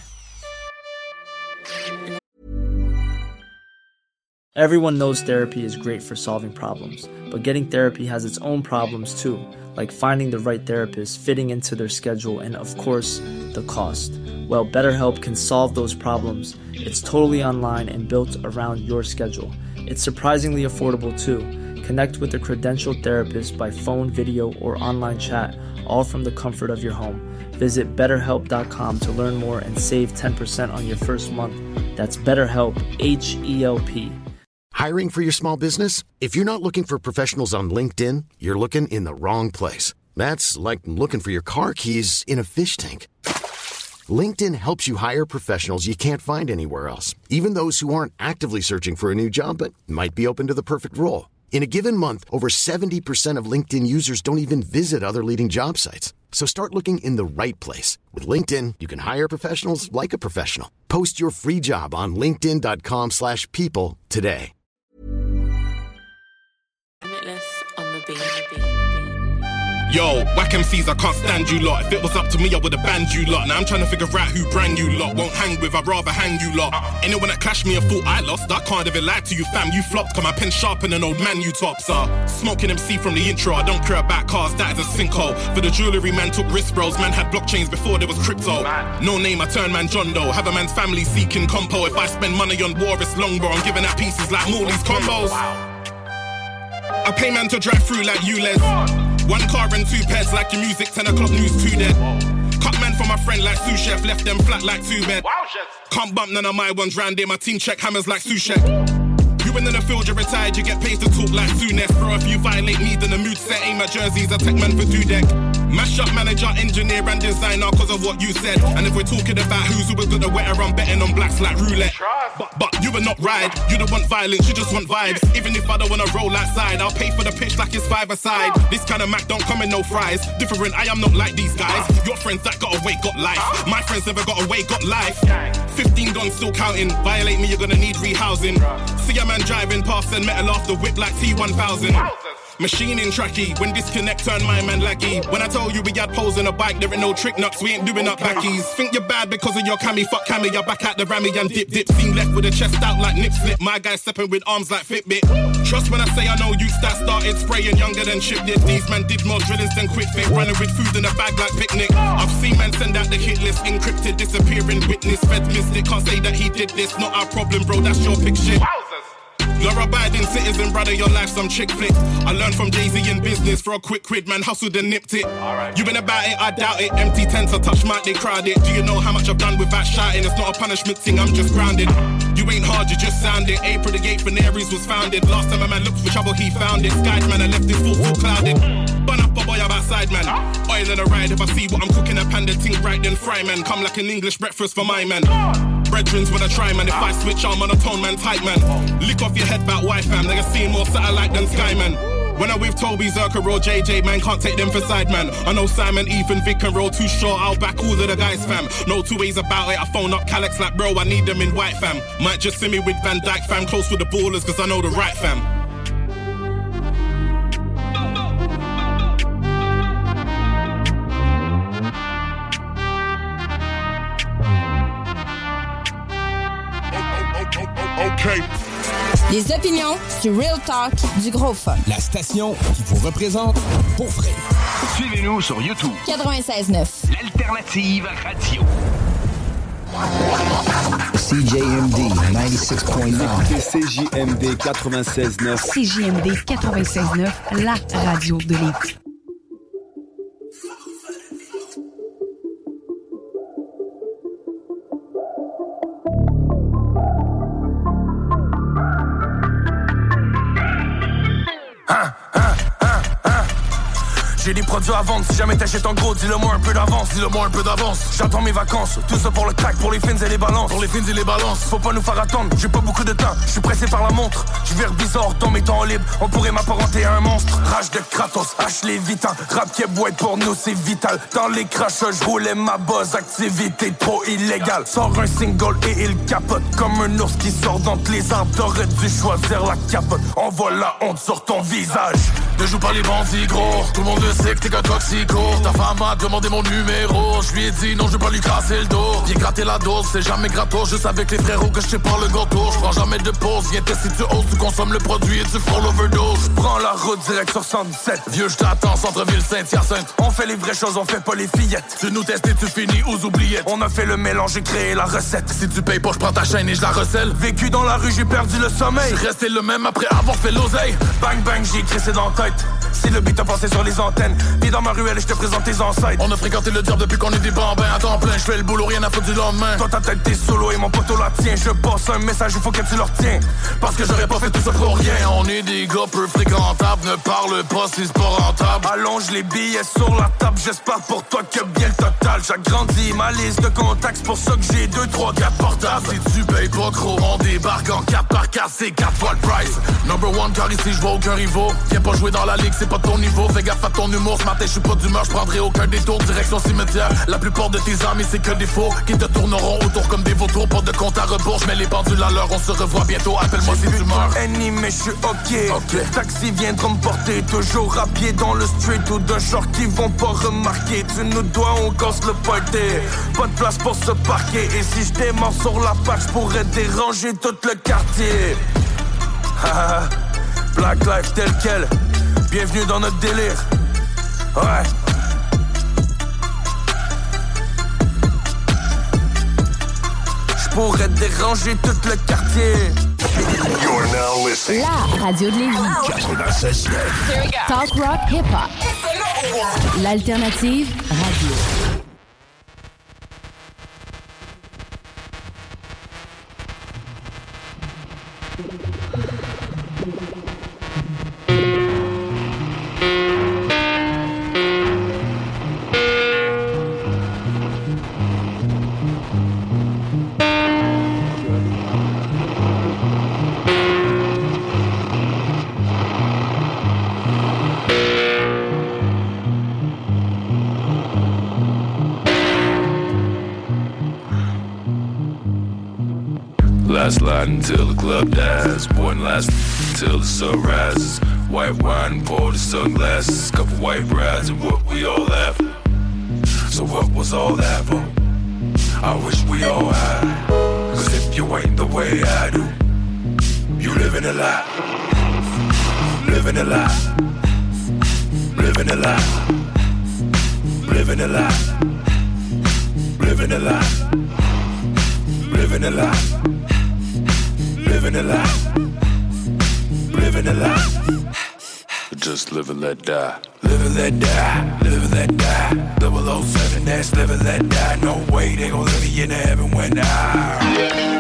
Everyone knows therapy is great for solving problems, but getting therapy has its own problems too, like finding the right therapist, fitting into their schedule, and of course, the cost. Well, BetterHelp can solve those problems. It's totally online and built around your schedule. It's surprisingly affordable too. Connect with a credentialed therapist by phone, video, or online chat, all from the comfort of your home. Visit BetterHelp.com to learn more and save 10% on your first month. That's BetterHelp, H-E-L-P. Hiring for your small business? If you're not looking for professionals on LinkedIn, you're looking in the wrong place. That's like looking for your car keys in a fish tank. LinkedIn helps you hire professionals you can't find anywhere else, even those who aren't actively searching for a new job but might be open to the perfect role. In a given month, over 70% of LinkedIn users don't even visit other leading job sites. So start looking in the right place. With LinkedIn, you can hire professionals like a professional. Post your free job on linkedin.com/people today. Yo, whack MCs, I can't stand you lot. If it was up to me, I would've banned you lot. Now I'm trying to figure out who brand you lot. Won't hang with, I'd rather hang you lot. Anyone that clashed me, I thought I lost. I can't even lie to you, fam, you flopped. Cause my pen sharpen an old man, you tops are. Smoking MC from the intro, I don't care about cars, that is a sinkhole. For the jewellery, man took wrist bros. Man had blockchains before there was crypto. No name, I turn man John Doe. Have a man's family seeking compo. If I spend money on war, it's longbow. I'm giving out pieces like Morley's combos. I pay man to drive through like ULEZ. One car and two pairs like your music, 10 o'clock news, 2 dead. Cut man for my friend like sous chef, left them flat like 2 bed. Can't bump none of my ones round here, my team check hammers like sous chef. You win in the field, you're retired, you get paid to talk like Soonest. Bro, if you violate me, then the mood set, aim at jerseys, I take man for 2 deck. Mash up manager, engineer and designer cause of what you said. And if we're talking about who's always got the wetter, I'm betting on blacks like roulette. But you would not ride, you don't want violence, you just want vibes. Even if I don't wanna roll outside, I'll pay for the pitch like it's 5-a-side. This kind of Mac don't come in no fries. Different, I am not like these guys. Your friends that got away got life. My friends never got away, got life. 15 guns still counting, violate me, you're gonna need rehousing. See a man driving past and metal off the whip like T1000. Machining tracky, when disconnect turn my man laggy. When I told you we had poles on a bike, there ain't no trick nuts, we ain't doing up backies. Think you're bad because of your cami, fuck cami, you're back at the rammy and dip. Seen left with a chest out like nip slip, my guy stepping with arms like Fitbit. Trust when I say I know youths that started spraying younger than Chip did. These man did more drillings than Quick Fit, running with food in a bag like picnic. I've seen man send out the hit list, encrypted, disappearing witness, feds missed it, can't say that he did this, not our problem bro, that's your pick shit. You're abiding citizen, brother, your life's some chick flick. I learned from Jay-Z in business, for a quick quid, man, hustled and nipped it. You been about it, I doubt it, empty tents, I touch mic, they crowd it. Do you know how much I've done without shouting? It's not a punishment thing, I'm just grounded. You ain't hard, you just sounded. April the 8th when Aries was founded. Last time a man looked for trouble, he found it. Skied man, I left his full clouded. Bun up a boy, I'm outside, man. Oil in a ride, if I see what I'm cooking, a panda ting right, then fry, man. Come like an English breakfast for my man. Brethrens when I try, man. If I switch, I'm on a tone, man, tight, man. Lick off your head about Wi-Fi, nigga seeing more satellite than Sky, man. When I'm with Toby, Zerka, or JJ, man, can't take them for side, man. I know Simon, Ethan, Vic, and roll too short, I'll back all of the guys, fam. No 2 ways about it, I phone up Calyx like, bro, I need them in white, fam. Might just see me with Van Dyke, fam, close with the ballers, cause I know the right, fam. Okay. Les opinions, du real talk, du gros fun. La station qui vous représente pour vrai. Suivez-nous sur YouTube. 96.9. L'alternative radio. CJMD 96.9. CJMD 96.9. CJMD 96.9, la radio de Lévis. J'ai des produits à vendre, si jamais t'achètes en gros, dis-le-moi un peu d'avance. Dis-le-moi un peu d'avance. J'attends mes vacances, tout ça pour le crack, pour les fins et les balances. Pour les fins et les balances. Faut pas nous faire attendre, j'ai pas beaucoup de temps, je suis pressé par la montre. Je vire bizarre dans mes temps libres, on pourrait m'apparenter à un monstre. Rage de Kratos, Ashley Vitan, rap qui est boîte pour nous c'est vital. Dans les crachats, je roulais ma buzz, activité trop illégale. Sors un single et il capote, comme un ours qui sort d'entre les arbres. T'aurais dû choisir la capote, on voit la honte sur ton visage. Ne joue pas les bandits gros, tout le monde le sait que t'es qu'un toxico. Ta femme a demandé mon numéro, je lui ai dit non, je vais pas lui casser le dos. Viens gratter la dose, c'est jamais gratos, juste avec les frérots que je te parle le gâteau. Je prends jamais de pause, viens tester, tu oses, tu consommes le produit et tu feras l'overdose. Prends la route direct sur 117. Vieux, je t'attends, centre-ville Saint-Hyacinthe. On fait les vraies choses, on fait pas les fillettes. Tu nous testes et tu finis aux oubliettes. On a fait le mélange et créé la recette. Si tu payes pas, je prends ta chaîne et je la recèle. Vécu dans la rue, j'ai perdu le sommeil. Je suis resté le même après avoir fait l'oseille. Bang bang, j'ai crissé dans la tête. Si le beat a passé sur les antennes, viens dans ma ruelle et je te présente tes ancêtres. On a fréquenté le diable depuis qu'on est des bambins à temps plein. Je fais le boulot, rien à foutre du lendemain. Toi ta tête t'es solo et mon poteau la tient. Je passe un message, il faut que tu le retiens. Parce que j'aurais pas fait tout ça pour rien. On est des gars peu fréquentables, ne parle pas si c'est pas rentable. Allonge les billets sur la table, j'espère pour toi que bien le total. J'agrandis ma liste de contacts, c'est pour ça que j'ai 2, 3, 4 portables. Si tu payes pas gros, on débarque en 4x4, c'est 4 fois le price. Number one car ici je vois aucun rivaux. Viens pas jouer dans la ligue, c'est pas ton niveau. Fais gaffe à ton humour, ce matin je suis pas d'humeur, je prendrai aucun détour, direction cimetière. La plupart de tes amis c'est que des faux, qui te tourneront autour comme des vautours. Pas de compte à rebours, je mets les pendules à l'heure, on se revoit bientôt, appelle-moi si tu meurs. Ennemi mais je suis ok. Taxi viendra me porter, toujours à pied dans le street ou d'un short qui vont pas remarquer. Tu nous dois, on casse le party. Pas de place pour se parquer, et si je démarre sur la page, je pourrais déranger tout le quartier. Black life tel quel, bienvenue dans notre délire. Ouais. J'pourrais déranger tout le quartier. You're now listening. La radio de Lévis. Talk rock hip-hop. L'alternative radio. Last light until the club dies. One last until the sun rises. White wine, pour the sunglasses. Couple white brides and what we all have. So what was all that for? I wish we all had. Cause if you ain't the way I do, you living a lie. Living a lie. Living a lie. Living a lie. Living a lie. Living a lie. Living a lie. Living a lie. Just live and let die. Live and let die. Live and let die. 007, that's live and let die. No way they gon' let me into heaven when I.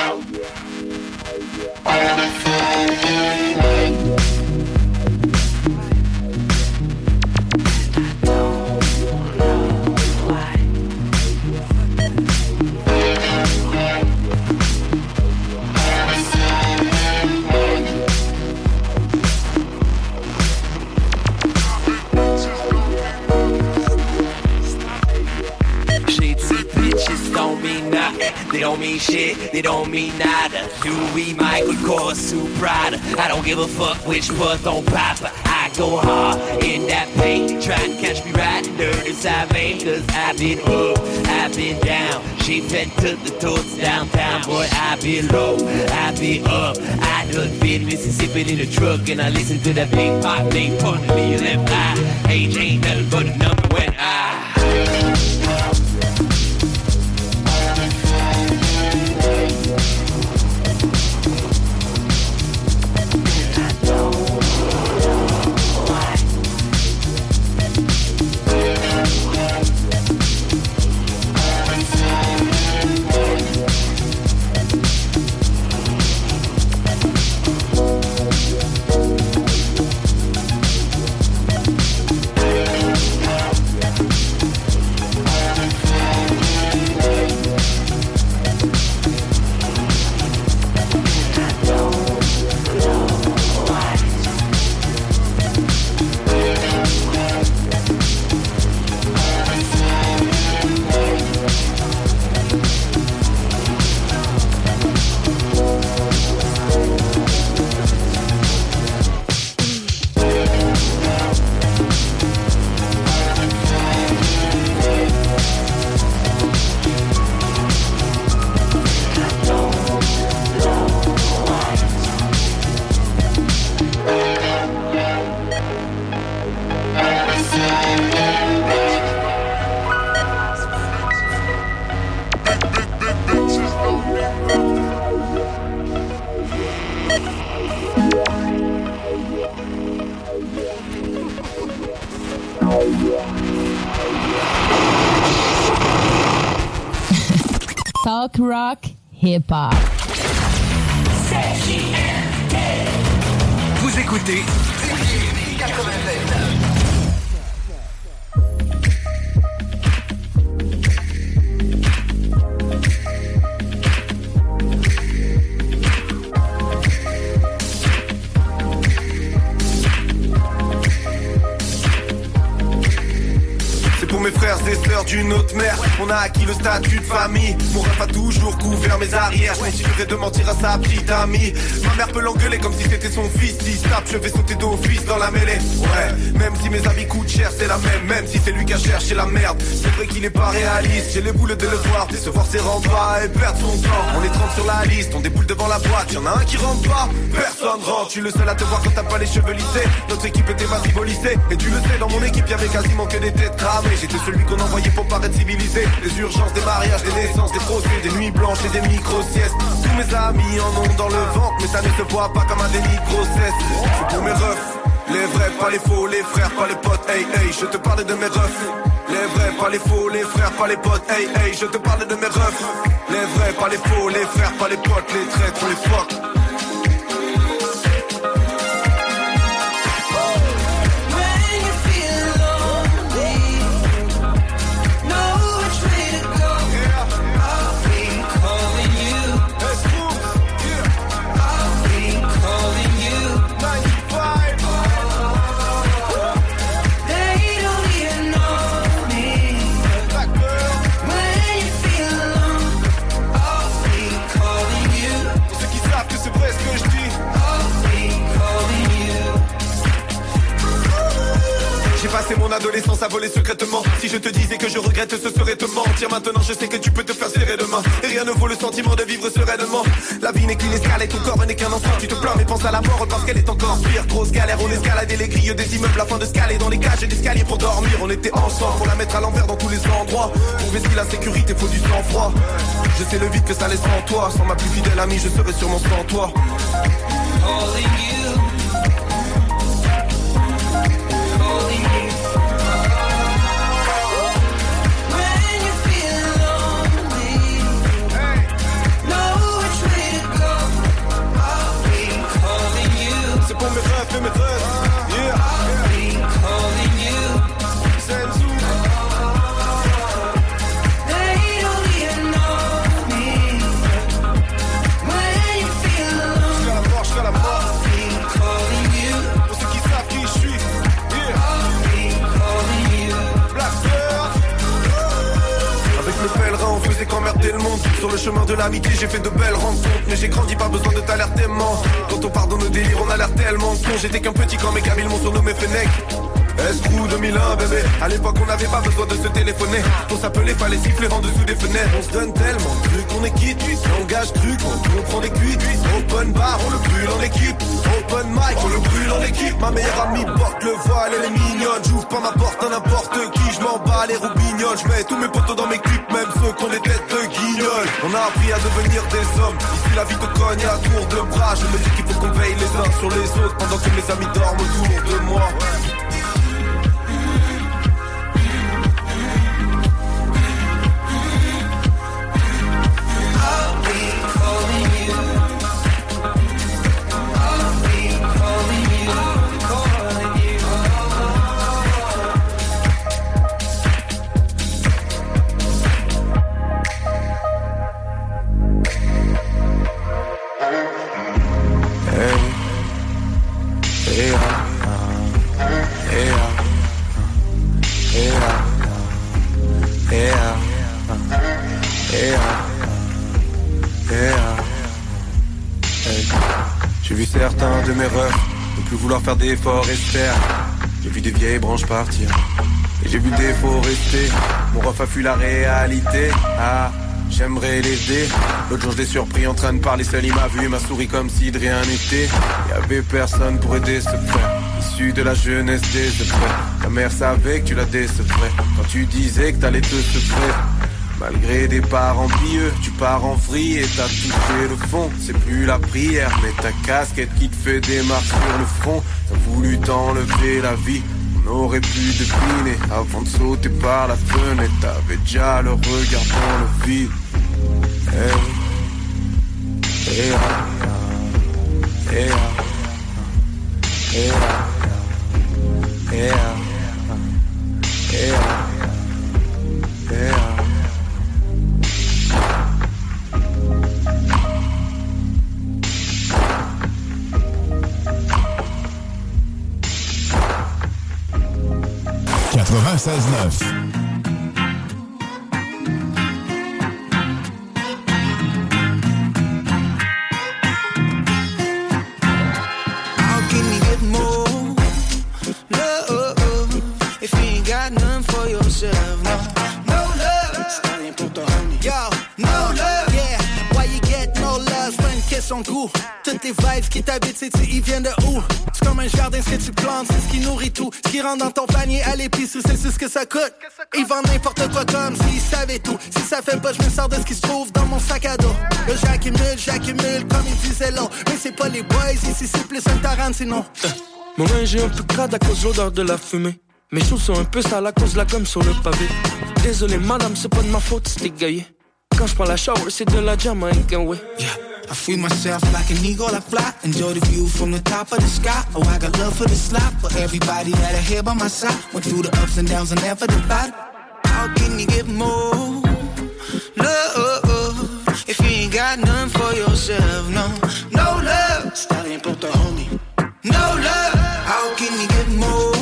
They don't mean shit, they don't mean nada. Louis, Michael Kors, Sue Prada. I don't give a fuck which bus on Papa. I go hard in that paint, try to catch me riding dirty side lane. Cause I've been up, I've been down. She fed to the toes downtown. Boy, I been low, I been up. I done been Mississippi in the truck. And I listen to that big pop name, pardon me, your left eye. Age ain't nothing but a number when I. Talk rock hip-hop. Vous écoutez CJMD 96.9. Pour mes frères et sœurs d'une autre mère, on a acquis le statut de famille. Mon rêve a toujours couvert mes arrières. Je m'exigerais de mentir à sa petite amie. Ma mère peut l'engueuler comme si c'était son fils. Si tape, je vais sauter d'office dans la mêlée. Ouais, même si mes habits coûtent cher, c'est la même si c'est lui qui a cherché la merde. C'est vrai qu'il est pas réaliste. J'ai les boules de le voir, décevoir ses remparts et perdre son temps. On est 30 sur la liste, on déboule devant la boîte. Y'en a un qui rentre pas, personne rentre. Je suis le seul à te voir quand t'as pas les cheveux lissés. Notre équipe était massive au lycée. Et tu le sais, dans mon équipe y'avait quasiment que des têtes cramées. J'étais celui qu'on envoyait pour paraître civilisé. Des urgences, des mariages, des naissances, des procès, des nuits blanches et des micro-siestes. Tous mes amis en ont dans le ventre, mais ça ne se voit pas comme un déni de grossesse. C'est pour mes refs, les vrais, pas les faux, les frères, pas les potes. Hey, hey, je te parle de mes refs. Les vrais, pas les faux, les frères, pas les potes. Hey, hey, je te parle de mes refs. Les vrais, pas les faux, les frères, pas les potes. Les traîtres, les fuck. J'ai passé mon adolescence à voler secrètement. Si je te disais que je regrette, ce serait te mentir. Maintenant je sais que tu peux te faire serrer demain. Et rien ne vaut le sentiment de vivre sereinement. La vie n'est qu'une escale et ton corps n'est qu'un enfant. Tu te plains mais pense à la mort parce qu'elle est encore pire. Grosse galère, on escaladait les grilles des immeubles afin de scaler dans les cages et d'escaliers pour dormir. On était ensemble pour la mettre à l'envers dans tous les endroits. Pour vestir la sécurité, faut du sang-froid. Je sais le vide que ça laisse en toi. Sans ma plus fidèle amie, je serais sûrement sans toi. Only you. Pour mes rêves, yeah. I'll be calling you. Senzu. They don't even know me. When you feel alone, jusqu'à la mort, I'll be calling you. Pour ceux qui savent qui je suis, yeah. I'll be calling you. Blackbird. Avec le pèlerin, on faisait qu'emmerder le monde. Sur le chemin de l'amitié, j'ai fait de belles rencontres. Mais j'ai grandi, pas besoin de t'alertement. Quand on pardonne nos délires, on a l'air tellement con. J'étais qu'un petit quand mes Camille m'ont surnommé Fennec. Escrew 2001 bébé. À l'époque on n'avait pas besoin de se téléphoner. Pour s'appeler fallait siffler en dessous des fenêtres. On se donne tellement de trucs, on est quitte. Langage cru, on prend des cuites. Open bar, on le brûle en équipe. Open mic, on le brûle en équipe. Ma meilleure amie porte le voile, elle est mignonne. J'ouvre pas ma porte à n'importe qui. Je m'en bats les roubignoles. Je mets tous mes potos dans mes clips, même ceux qui ont des têtes de guignols. On a appris à devenir des hommes. Ici la vie te cogne à tour de bras. Je me dis qu'il faut qu'on veille les uns sur les autres pendant que mes amis dorment autour de moi. J'ai vu certains de mes refs ne plus vouloir faire d'efforts et se faire. J'ai vu des vieilles branches partir et j'ai vu des faux rester. Mon ref a fui la réalité. Ah, j'aimerais l'aider. L'autre jour je l'ai surpris en train de parler seul. Il m'a vu et m'a souri comme si de rien n'était. Y'avait personne pour aider ce frère, issu de la jeunesse des secrets. Ta mère savait que tu la décevrais quand tu disais que t'allais te secret. Malgré des parents pieux, tu pars en vrille et t'as touché le fond. C'est plus la prière, mais ta casquette qui te fait des marques sur le front. T'as voulu t'enlever la vie, on aurait pu deviner. Avant de sauter par la fenêtre, t'avais déjà le regard dans le vide. 96.9. yourself, no love. Está bien puto, homie. Yo, no love, yeah. Why you get no love? Pas une question de goût. Toutes les vibes qui t'habitent, sais-tu, ils viennent de où? C'est comme un jardin, ce que tu plantes, c'est ce qui nourrit tout. Ce qui rentre dans ton panier à l'épicerie, c'est ce que ça coûte. Ils vendent n'importe quoi comme s'ils savaient tout. Si ça fait pas, je me sors de ce qui se trouve dans mon sac à dos. Là, j'accumule, comme ils disaient là. Mais c'est pas les boys, ici c'est plus un Tarantino. Mon linge est un peu crade à cause de l'odeur de la fumée. Mes choses sont un peu sales à cause de la gomme sur le pavé. Désolé madame, c'est pas de ma faute, c'était gaillé. Quand je prends la shower, c'est de la Jamaican way. Yeah, I free myself like an eagle, I fly. Enjoy the view from the top of the sky. Oh, I got love for the slot. For everybody that I hear by my side. Went through the ups and downs and never divided. How can you get more love if you ain't got none for yourself? No, no love. Está bien puto, homie. No love. How can you get more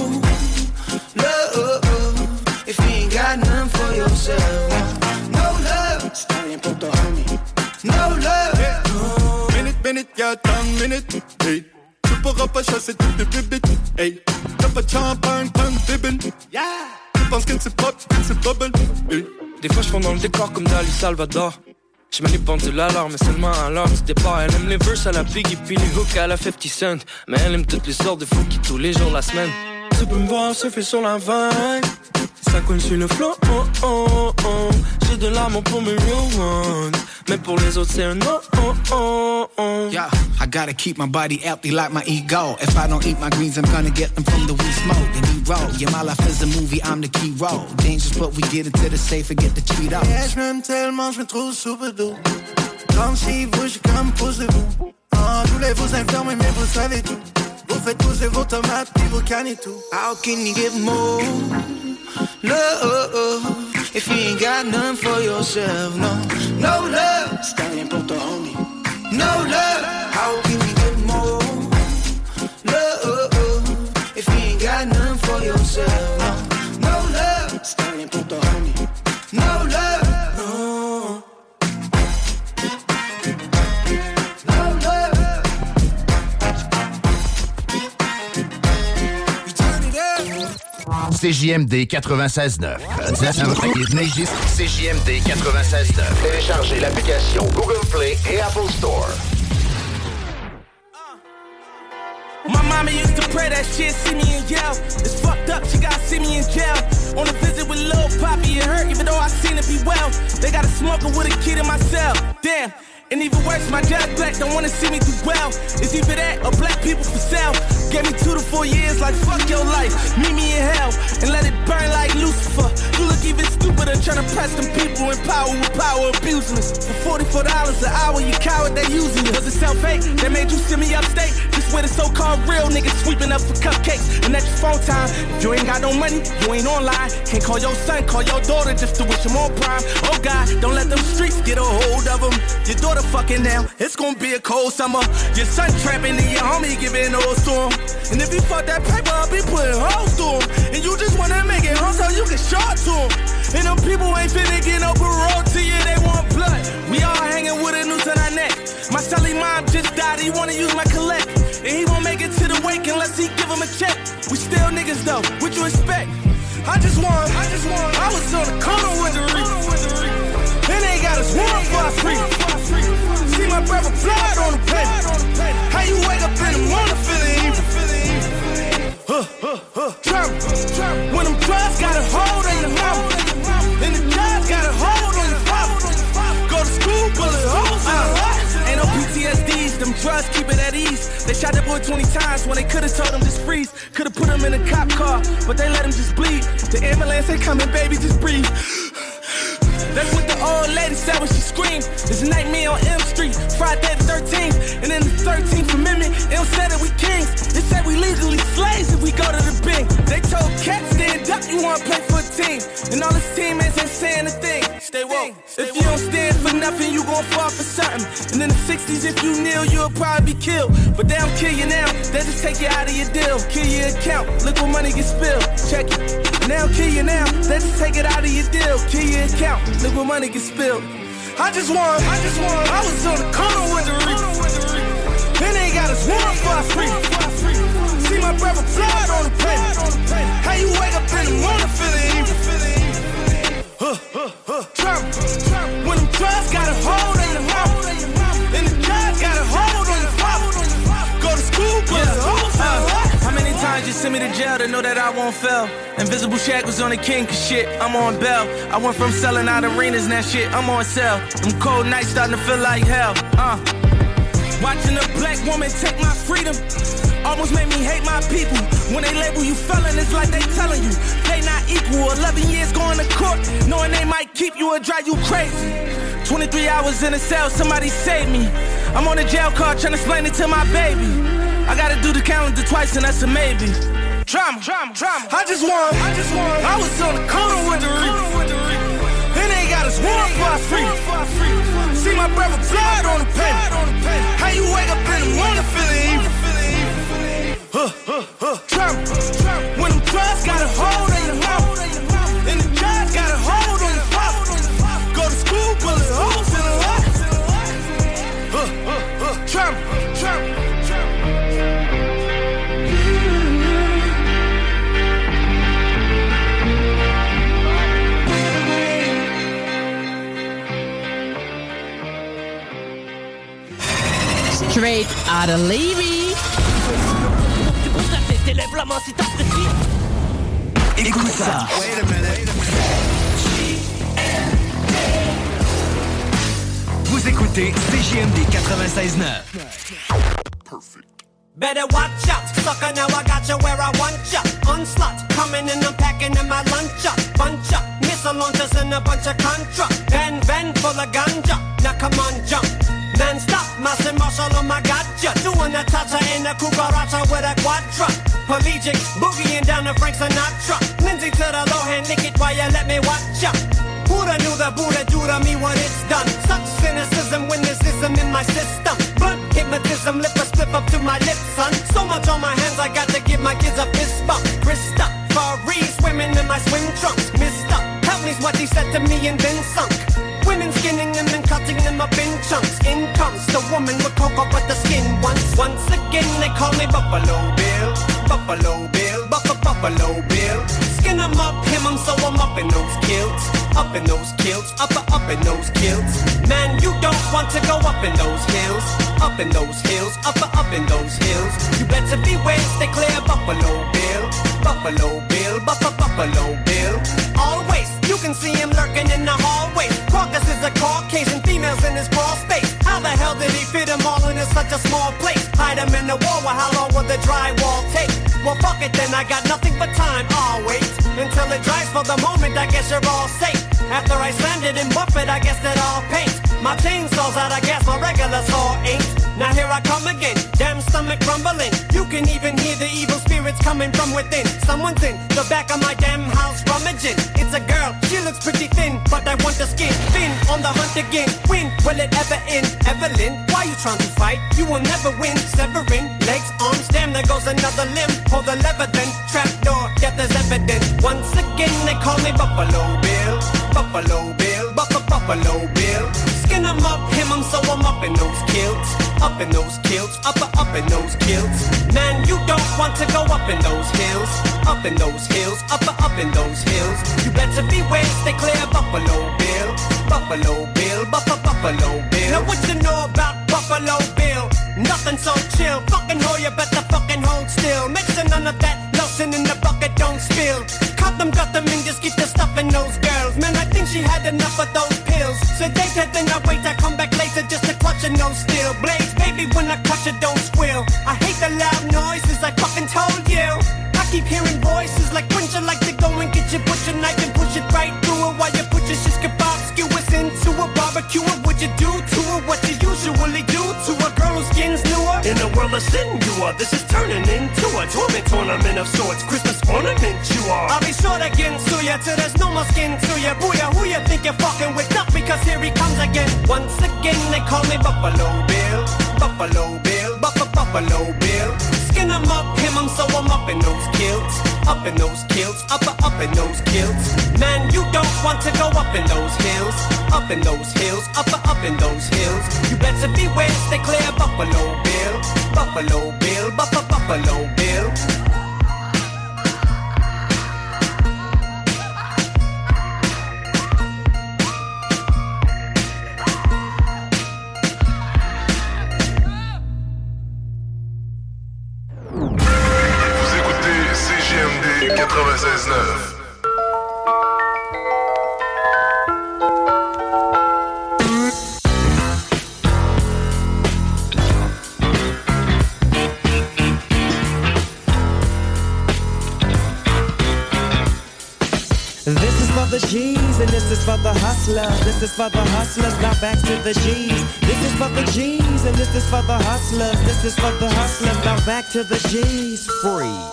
love if you ain't got none for yourself? No love. Está bien puto, homie. No love. Yeah. Minute, y'a tant de minutes. Hey, tu pourras pas chasser toutes tes bibites. Hey, t'as pas de champagne, pas de bibine. Yeah. Tu penses que c'est pop, que c'est bubble. Hey. Des fois je fonds dans le décor comme Dali Salvador. Je mets les pendules à l'heure, mais seulement à l'heure du départ. Elle aime les verses à la Biggie puis les hooks à la 50 Cent. Mais elle aime toutes les sortes de fous qui tous les jours la semaine. Tu peux me voir surfer sur la vague. Ça coule sur le flow, oh, oh, oh. J'ai de l'amour pour mes real ones. Mais pour les autres c'est un no, oh, oh, oh. Yeah, I gotta keep my body healthy like my ego. If I don't eat my greens, I'm gonna get them from the weed smoke. And we roll, yeah, my life is a movie, I'm the key role. Dangerous, but we get into the safe and get the cheat out. Yeah, j'm'aime tellement, j'me trouve super doux. Comme si vous, j'suis comme poussez-vous. Oh, je voulais vous informer, mais vous savez tout. Vous faites pousser vos tomates, puis vos cannes et tout. How can you get more love if you ain't got none for yourself? No, no love. Está bien puto, homie. No love. How can you get more love if you ain't got none for yourself? No, no love. Está bien puto, homie. No love. No. CJMD 96.9. CJMD 96.9. Téléchargez l'application Google Play et Apple Store. My mama used to pray that shit, see me and yell. It's fucked up, she gotta see me in jail. On a visit with Lil Poppy, it hurt even though I seen it be well. They got a smoker with a kid in my cell. Damn. And even worse, my judge black don't wanna see me do well. It's either that or black people for sale. Gave me 2 to 4 years like fuck your life. Meet me in hell and let it burn like Lucifer. You look even stupider trying to press them people in power with power abusing us. For $44 an hour, you coward, they using you. Was it self-hate that made you send me upstate? Just where the so-called real niggas sweeping up for cupcakes. And that's your phone time. If you ain't got no money, you ain't online. Can't call your son, call your daughter just to wish him on prime. Oh God, don't let them streets get a hold of them. Your daughter fucking now, it's gonna be a cold summer. Your son trapping and your homie giving those to him. And if you fuck that paper, I'll be putting hoes to him. And you just wanna make it home so you can short to him. And them people ain't finna get no parole to you, they want blood. We all hanging with a noose on our neck. My Sally mom just died, he wanna use my collect. And he won't make it to the wake unless he give him a check. We still niggas though, what you expect? I just won. I was on the corner with the reef. And they got us warm for our free. See my brother blood on the paper. How you wake up in the morning feeling evil? Trouble. When them drugs got a hold on your mama, and the judge got a hold on your father. Go to school, bullet holes in the heart. Ain't no PTSDs, them drugs keep it at ease. They shot that boy 20 times when they could've told him just freeze. Could've put him in a cop car, but they let him just bleed. The ambulance ain't coming, baby, just breathe. That's what the old lady said when she screamed. It's a nightmare on M Street, Friday the 13th. And in the 13th Amendment, it don't say that we kings. It said we legally slaves if we go to the bank. They told cats stand up, you wanna play for a team. And all his teammates ain't saying a thing. Stay woke. If you don't stand for nothing, nothing, you gon' fall for something. And in the 60s, if you kneel, you'll probably be killed. But they don't kill you now, they just take you out of your deal. Kill your account, look what money gets spilled. Check it. They don't kill you now, they just take it out of your deal. Kill your account, look what money gets spilled. I just won, I was on the corner with the Reaper. Then they got us one for free. See my brother blood on the paper. How you wake up in the morning feeling evil? Trump. When them drugs got a hold on your mouth, and the judge got a hold on your mouth. Go to school, but how many times you send me to jail to know that I won't fail? Invisible shackles on the king, cause shit, I'm on bail. I went from selling out arenas, now shit, I'm on sale. Them cold nights starting to feel like hell. Watching a black woman take my freedom almost made me hate my people. When they label you felon, it's like they telling you they not equal. 11 years going to court, knowing they might keep you or drive you crazy. 23 hours in a cell, somebody save me. I'm on a jail card trying to explain it to my baby. I gotta do the calendar twice and that's a maybe. Drama. I just won. I was on the corner with the Reaper. Then they got us one for free. See my brother blood on the paper. How you wake up in the morning feeling evil? Trump. When them drugs got a hold on your mouth, and the judge got a hold on your mouth. Go to school, bullet holes in the life. Trump. Straight out of Levy. Écoute ça. Wait a minute. Vous écoutez CJMD 96.9. Perfect. Better watch out, sucker, now I got you where I want ya. Onslaught, coming and I'm packing in my lunch up. Bunch up, missile launchers and a bunch of contra. Van full of ganja, now come on, jump. Man, stop, Master Marshall on my gotcha. Doing a cha-cha in a cucaracha with a quadra. Pelagic, boogieing down to Frank Sinatra. Lindsay to the low hand, lick it while you let me watch ya. Who'da knew the Buddha do to me what it's done? Such cynicism when there's ism in my system. Blunt hypnotism, lip a slip up to my lips, son. So much on my hands, I got to give my kids a fist bump. Wrist up, Fareed swimming in my swim trunks. Missed up, help me's what he said to me and then sunk. Women skinning them and cutting them up in chunks. In comes the woman with cocoa but the skin once again they call me Buffalo Bill. Buffalo Bill, Buffalo Bill. Skin them up, hem them so I'm up in those kilts. Up in those kilts, up in those kilts. Man, you don't want to go up in those hills. Up in those hills, up in those hills. You better beware, stay clear, Buffalo Bill. Buffalo Bill, Buffalo Bill. Always, you can see him lurking in the hallway. Caucus is a Caucasian, females in his crawl space. How the hell did he fit them all into such a small place? Hide them in the wall, well how long will the drywall take? Well fuck it then, I got nothing but time, I'll wait until it dries. For the moment, I guess you're all safe. After I sanded and buffed, I guess that I'll paint. My chainsaw's out, I guess my regular saw ain't. Now here I come again, damn stomach rumbling. You can even hear the evil spirits coming from within. Someone's in the back of my damn house rummaging. It's a girl, she looks pretty thin, but I want the skin. Thin on the hunt again, when will it ever end? Evelyn, why you trying to fight? You will never win. Severing, legs, arms, damn there goes another limb. Pull the lever then, trapdoor, death is evident. Once again they call me Buffalo Bill. Buffalo Bill, Buffalo Bill. Skin them up, hem them so I'm up in those kilts. Up in those kilts, up in those kilts. Man, you don't want to go up in those hills. Up in those hills, up in those hills. You better beware, stay clear, Buffalo Bill. Buffalo Bill, Buffalo Bill. Now what you know about Buffalo Bill? Nothing so chill. Fucking hoe, you better fucking hold still. Make sure none of that lotion in the bucket don't spill. Cut them, and just get the stuff in those girls. Man, I think she had enough of those pills. So they said then I wait, I come back later just to clutch and no steel blades. Baby, when I clutch it, don't squeal. I hate the loud noises, I fucking told you. I keep hearing voices like wouldn't you like to go and get your butcher knife and push it right through it while you put your shish kebab skewers into a barbecue. What would you do to her? What you usually do to a girl whose skin's newer? In a world listen, you are. This is turning into a torment tournament of sorts. Christmas ornament, you are. I'll be sure to get to ya till there's no more skin to ya. Booyah, who you think you're fucking with? Up because here he comes again. Once again, they call me Buffalo Bill. Buffalo Bill, Buffalo Bill. Skin him up, him, so I'm up in those kilts. Up in those kilts, up in those kilts. Man, you don't want to go up in those hills. Up in those hills, up in those hills. You better beware, stay clear, Buffalo Bill. Buffalo Bill, Buffalo Bill. Vous écoutez CJMD 96.9. This is for the G's and this is for the hustlers. This is for the hustlers, now back to the G's. This is for the G's and this is for the hustlers. This is for the hustlers, now back to the G's. Freeze.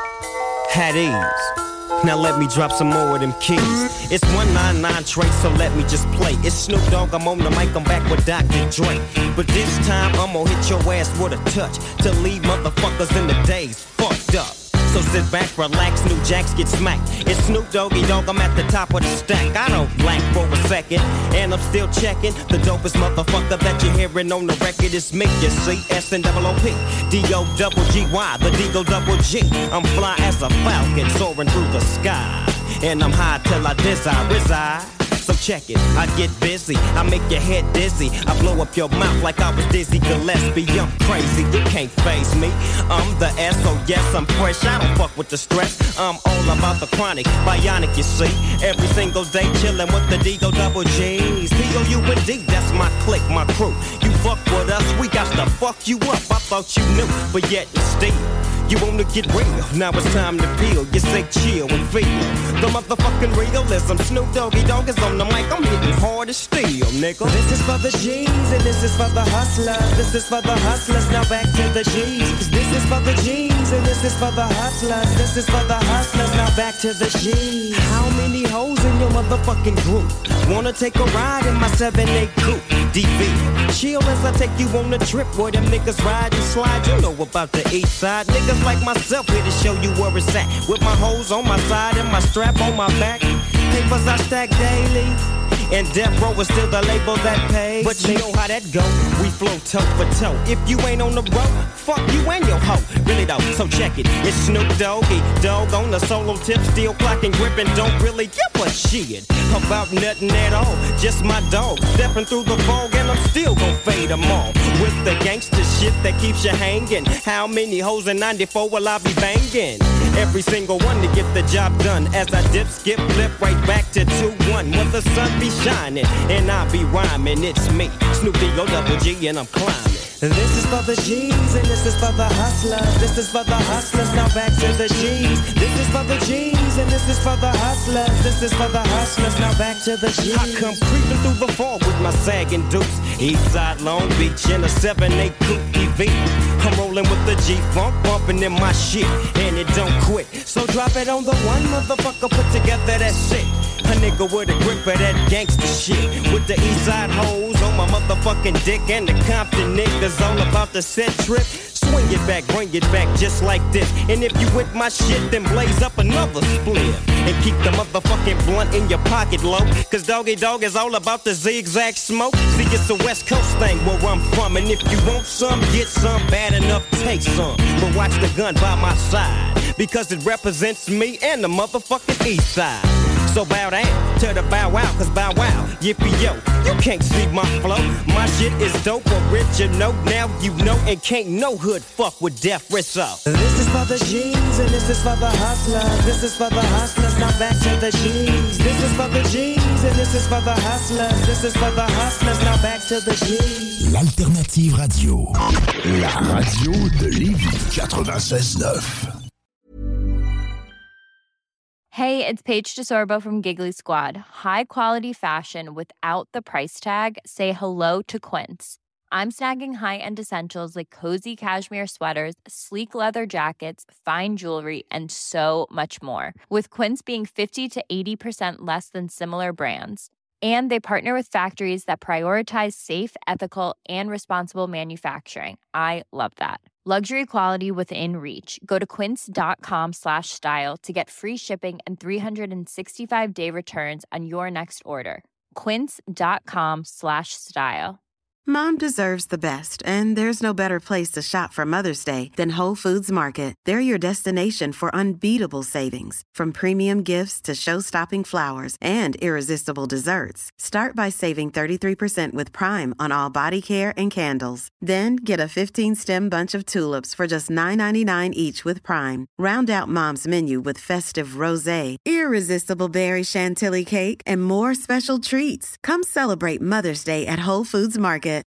At ease. Now let me drop some more of them keys. It's 199 Trace, so let me just play. It's Snoop Dogg, I'm on the mic, I'm back with Dr. Dre. But this time I'm gonna hit your ass with a touch to leave motherfuckers in the days fucked up. So sit back, relax, new jacks get smacked. It's Snoop Doggy Dogg, I'm at the top of the stack. I don't blank for a second, and I'm still checking. The dopest motherfucker that you're hearing on the record is me. You see, S-N-O-O-P, D-O-double-G-Y, the D-O-double-G. I'm fly as a falcon, soaring through the sky. And I'm high till I reside. So check it, I get busy, I make your head dizzy, I blow up your mouth like I was Dizzy Gillespie. I'm crazy, you can't faze me. I'm the S, so yes, I'm fresh, I don't fuck with the stress. I'm all about the chronic, bionic, you see. Every single day chillin' with the D-O-double-G's. P-O-U-N-D, that's my clique, my crew. You fuck with us, we got to fuck you up. I thought you knew, but yet and still you wanna get real, now it's time to peel. You say chill and feel the motherfucking realism. Snoop Doggy Dogg is on the mic, I'm hitting hard as steel, nigga. This is for the G's and this is for the hustlers. This is for the hustlers, now back to the G's. This is for the G's and this is for the hustlers. This is for the hustlers, now back to the G's. How many hoes in your motherfucking group wanna take a ride in my 7-8 coupe? DV, chill as I take you on a trip where them niggas ride and slide. You know about the east side. Niggas like myself here to show you where it's at. With my hoes on my side and my strap on my back. Papers I stack daily. And Death Row is still the label that pays. But you know how that go, we flow toe for toe. If you ain't on the road, fuck you and your hoe. Really though, so check it. It's Snoop Doggy Dogg on the solo tip, still clocking, gripping, don't really give a shit about nothing at all. Just my dog, stepping through the fog and I'm still gon' fade them all. With the gangster shit that keeps you hanging. How many hoes in 94 will I be banging? Every single one to get the job done. As I dip, skip, flip right back to 2-1. When the sun be shining and I be rhyming, it's me, Snoop D-O-double-G, and I'm climbing. This is for the G's and this is for the hustlers. This is for the hustlers, now back to the G's. This is for the G's and this is for the hustlers. This is for the hustlers, now back to the G's. I come creeping through the fog with my sagging dukes. Eastside Long Beach in a 7-8 coupe EV. I'm rolling with the G-Funk, bumping in my shit, and it don't quit. So drop it on the one motherfucker, put together that shit. A nigga with a grip of that gangsta shit. With the Eastside hoes on my motherfucking dick, and the Compton niggas all about the set trip. Swing it back, bring it back just like this. And if you with my shit, then blaze up another split. And keep the motherfucking blunt in your pocket low. Cause Doggy Dogg is all about the zigzag smoke. See, it's a West Coast thing where I'm from. And if you want some, get some, bad enough, take some. But watch the gun by my side, because it represents me and the motherfucking East Side. So bow down to the bow wow, cause bow wow, yippee yo, you can't see my flow. My shit is dope, original, now you know, and can't no hood fuck with Death Rizzo. This is for the G's and this is for the hustlers. This is for the hustlers, now back to the G's. This is for the G's and this is for the hustlers. This is for the hustlers, now back to the G's. L'Alternative Radio, la radio de Lévis 96.9. Hey, it's Paige DeSorbo from Giggly Squad. High quality fashion without the price tag. Say hello to Quince. I'm snagging high-end essentials like cozy cashmere sweaters, sleek leather jackets, fine jewelry, and so much more. With Quince being 50 to 80% less than similar brands. And they partner with factories that prioritize safe, ethical, and responsible manufacturing. I love that. Luxury quality within reach. Go to quince.com/style to get free shipping and 365-day returns on your next order. Quince.com/style. Mom deserves the best, and there's no better place to shop for Mother's Day than Whole Foods Market. They're your destination for unbeatable savings, from premium gifts to show-stopping flowers and irresistible desserts. Start by saving 33% with Prime on all body care and candles. Then get a 15-stem bunch of tulips for just $9.99 each with Prime. Round out Mom's menu with festive rosé, irresistible berry chantilly cake, and more special treats. Come celebrate Mother's Day at Whole Foods Market.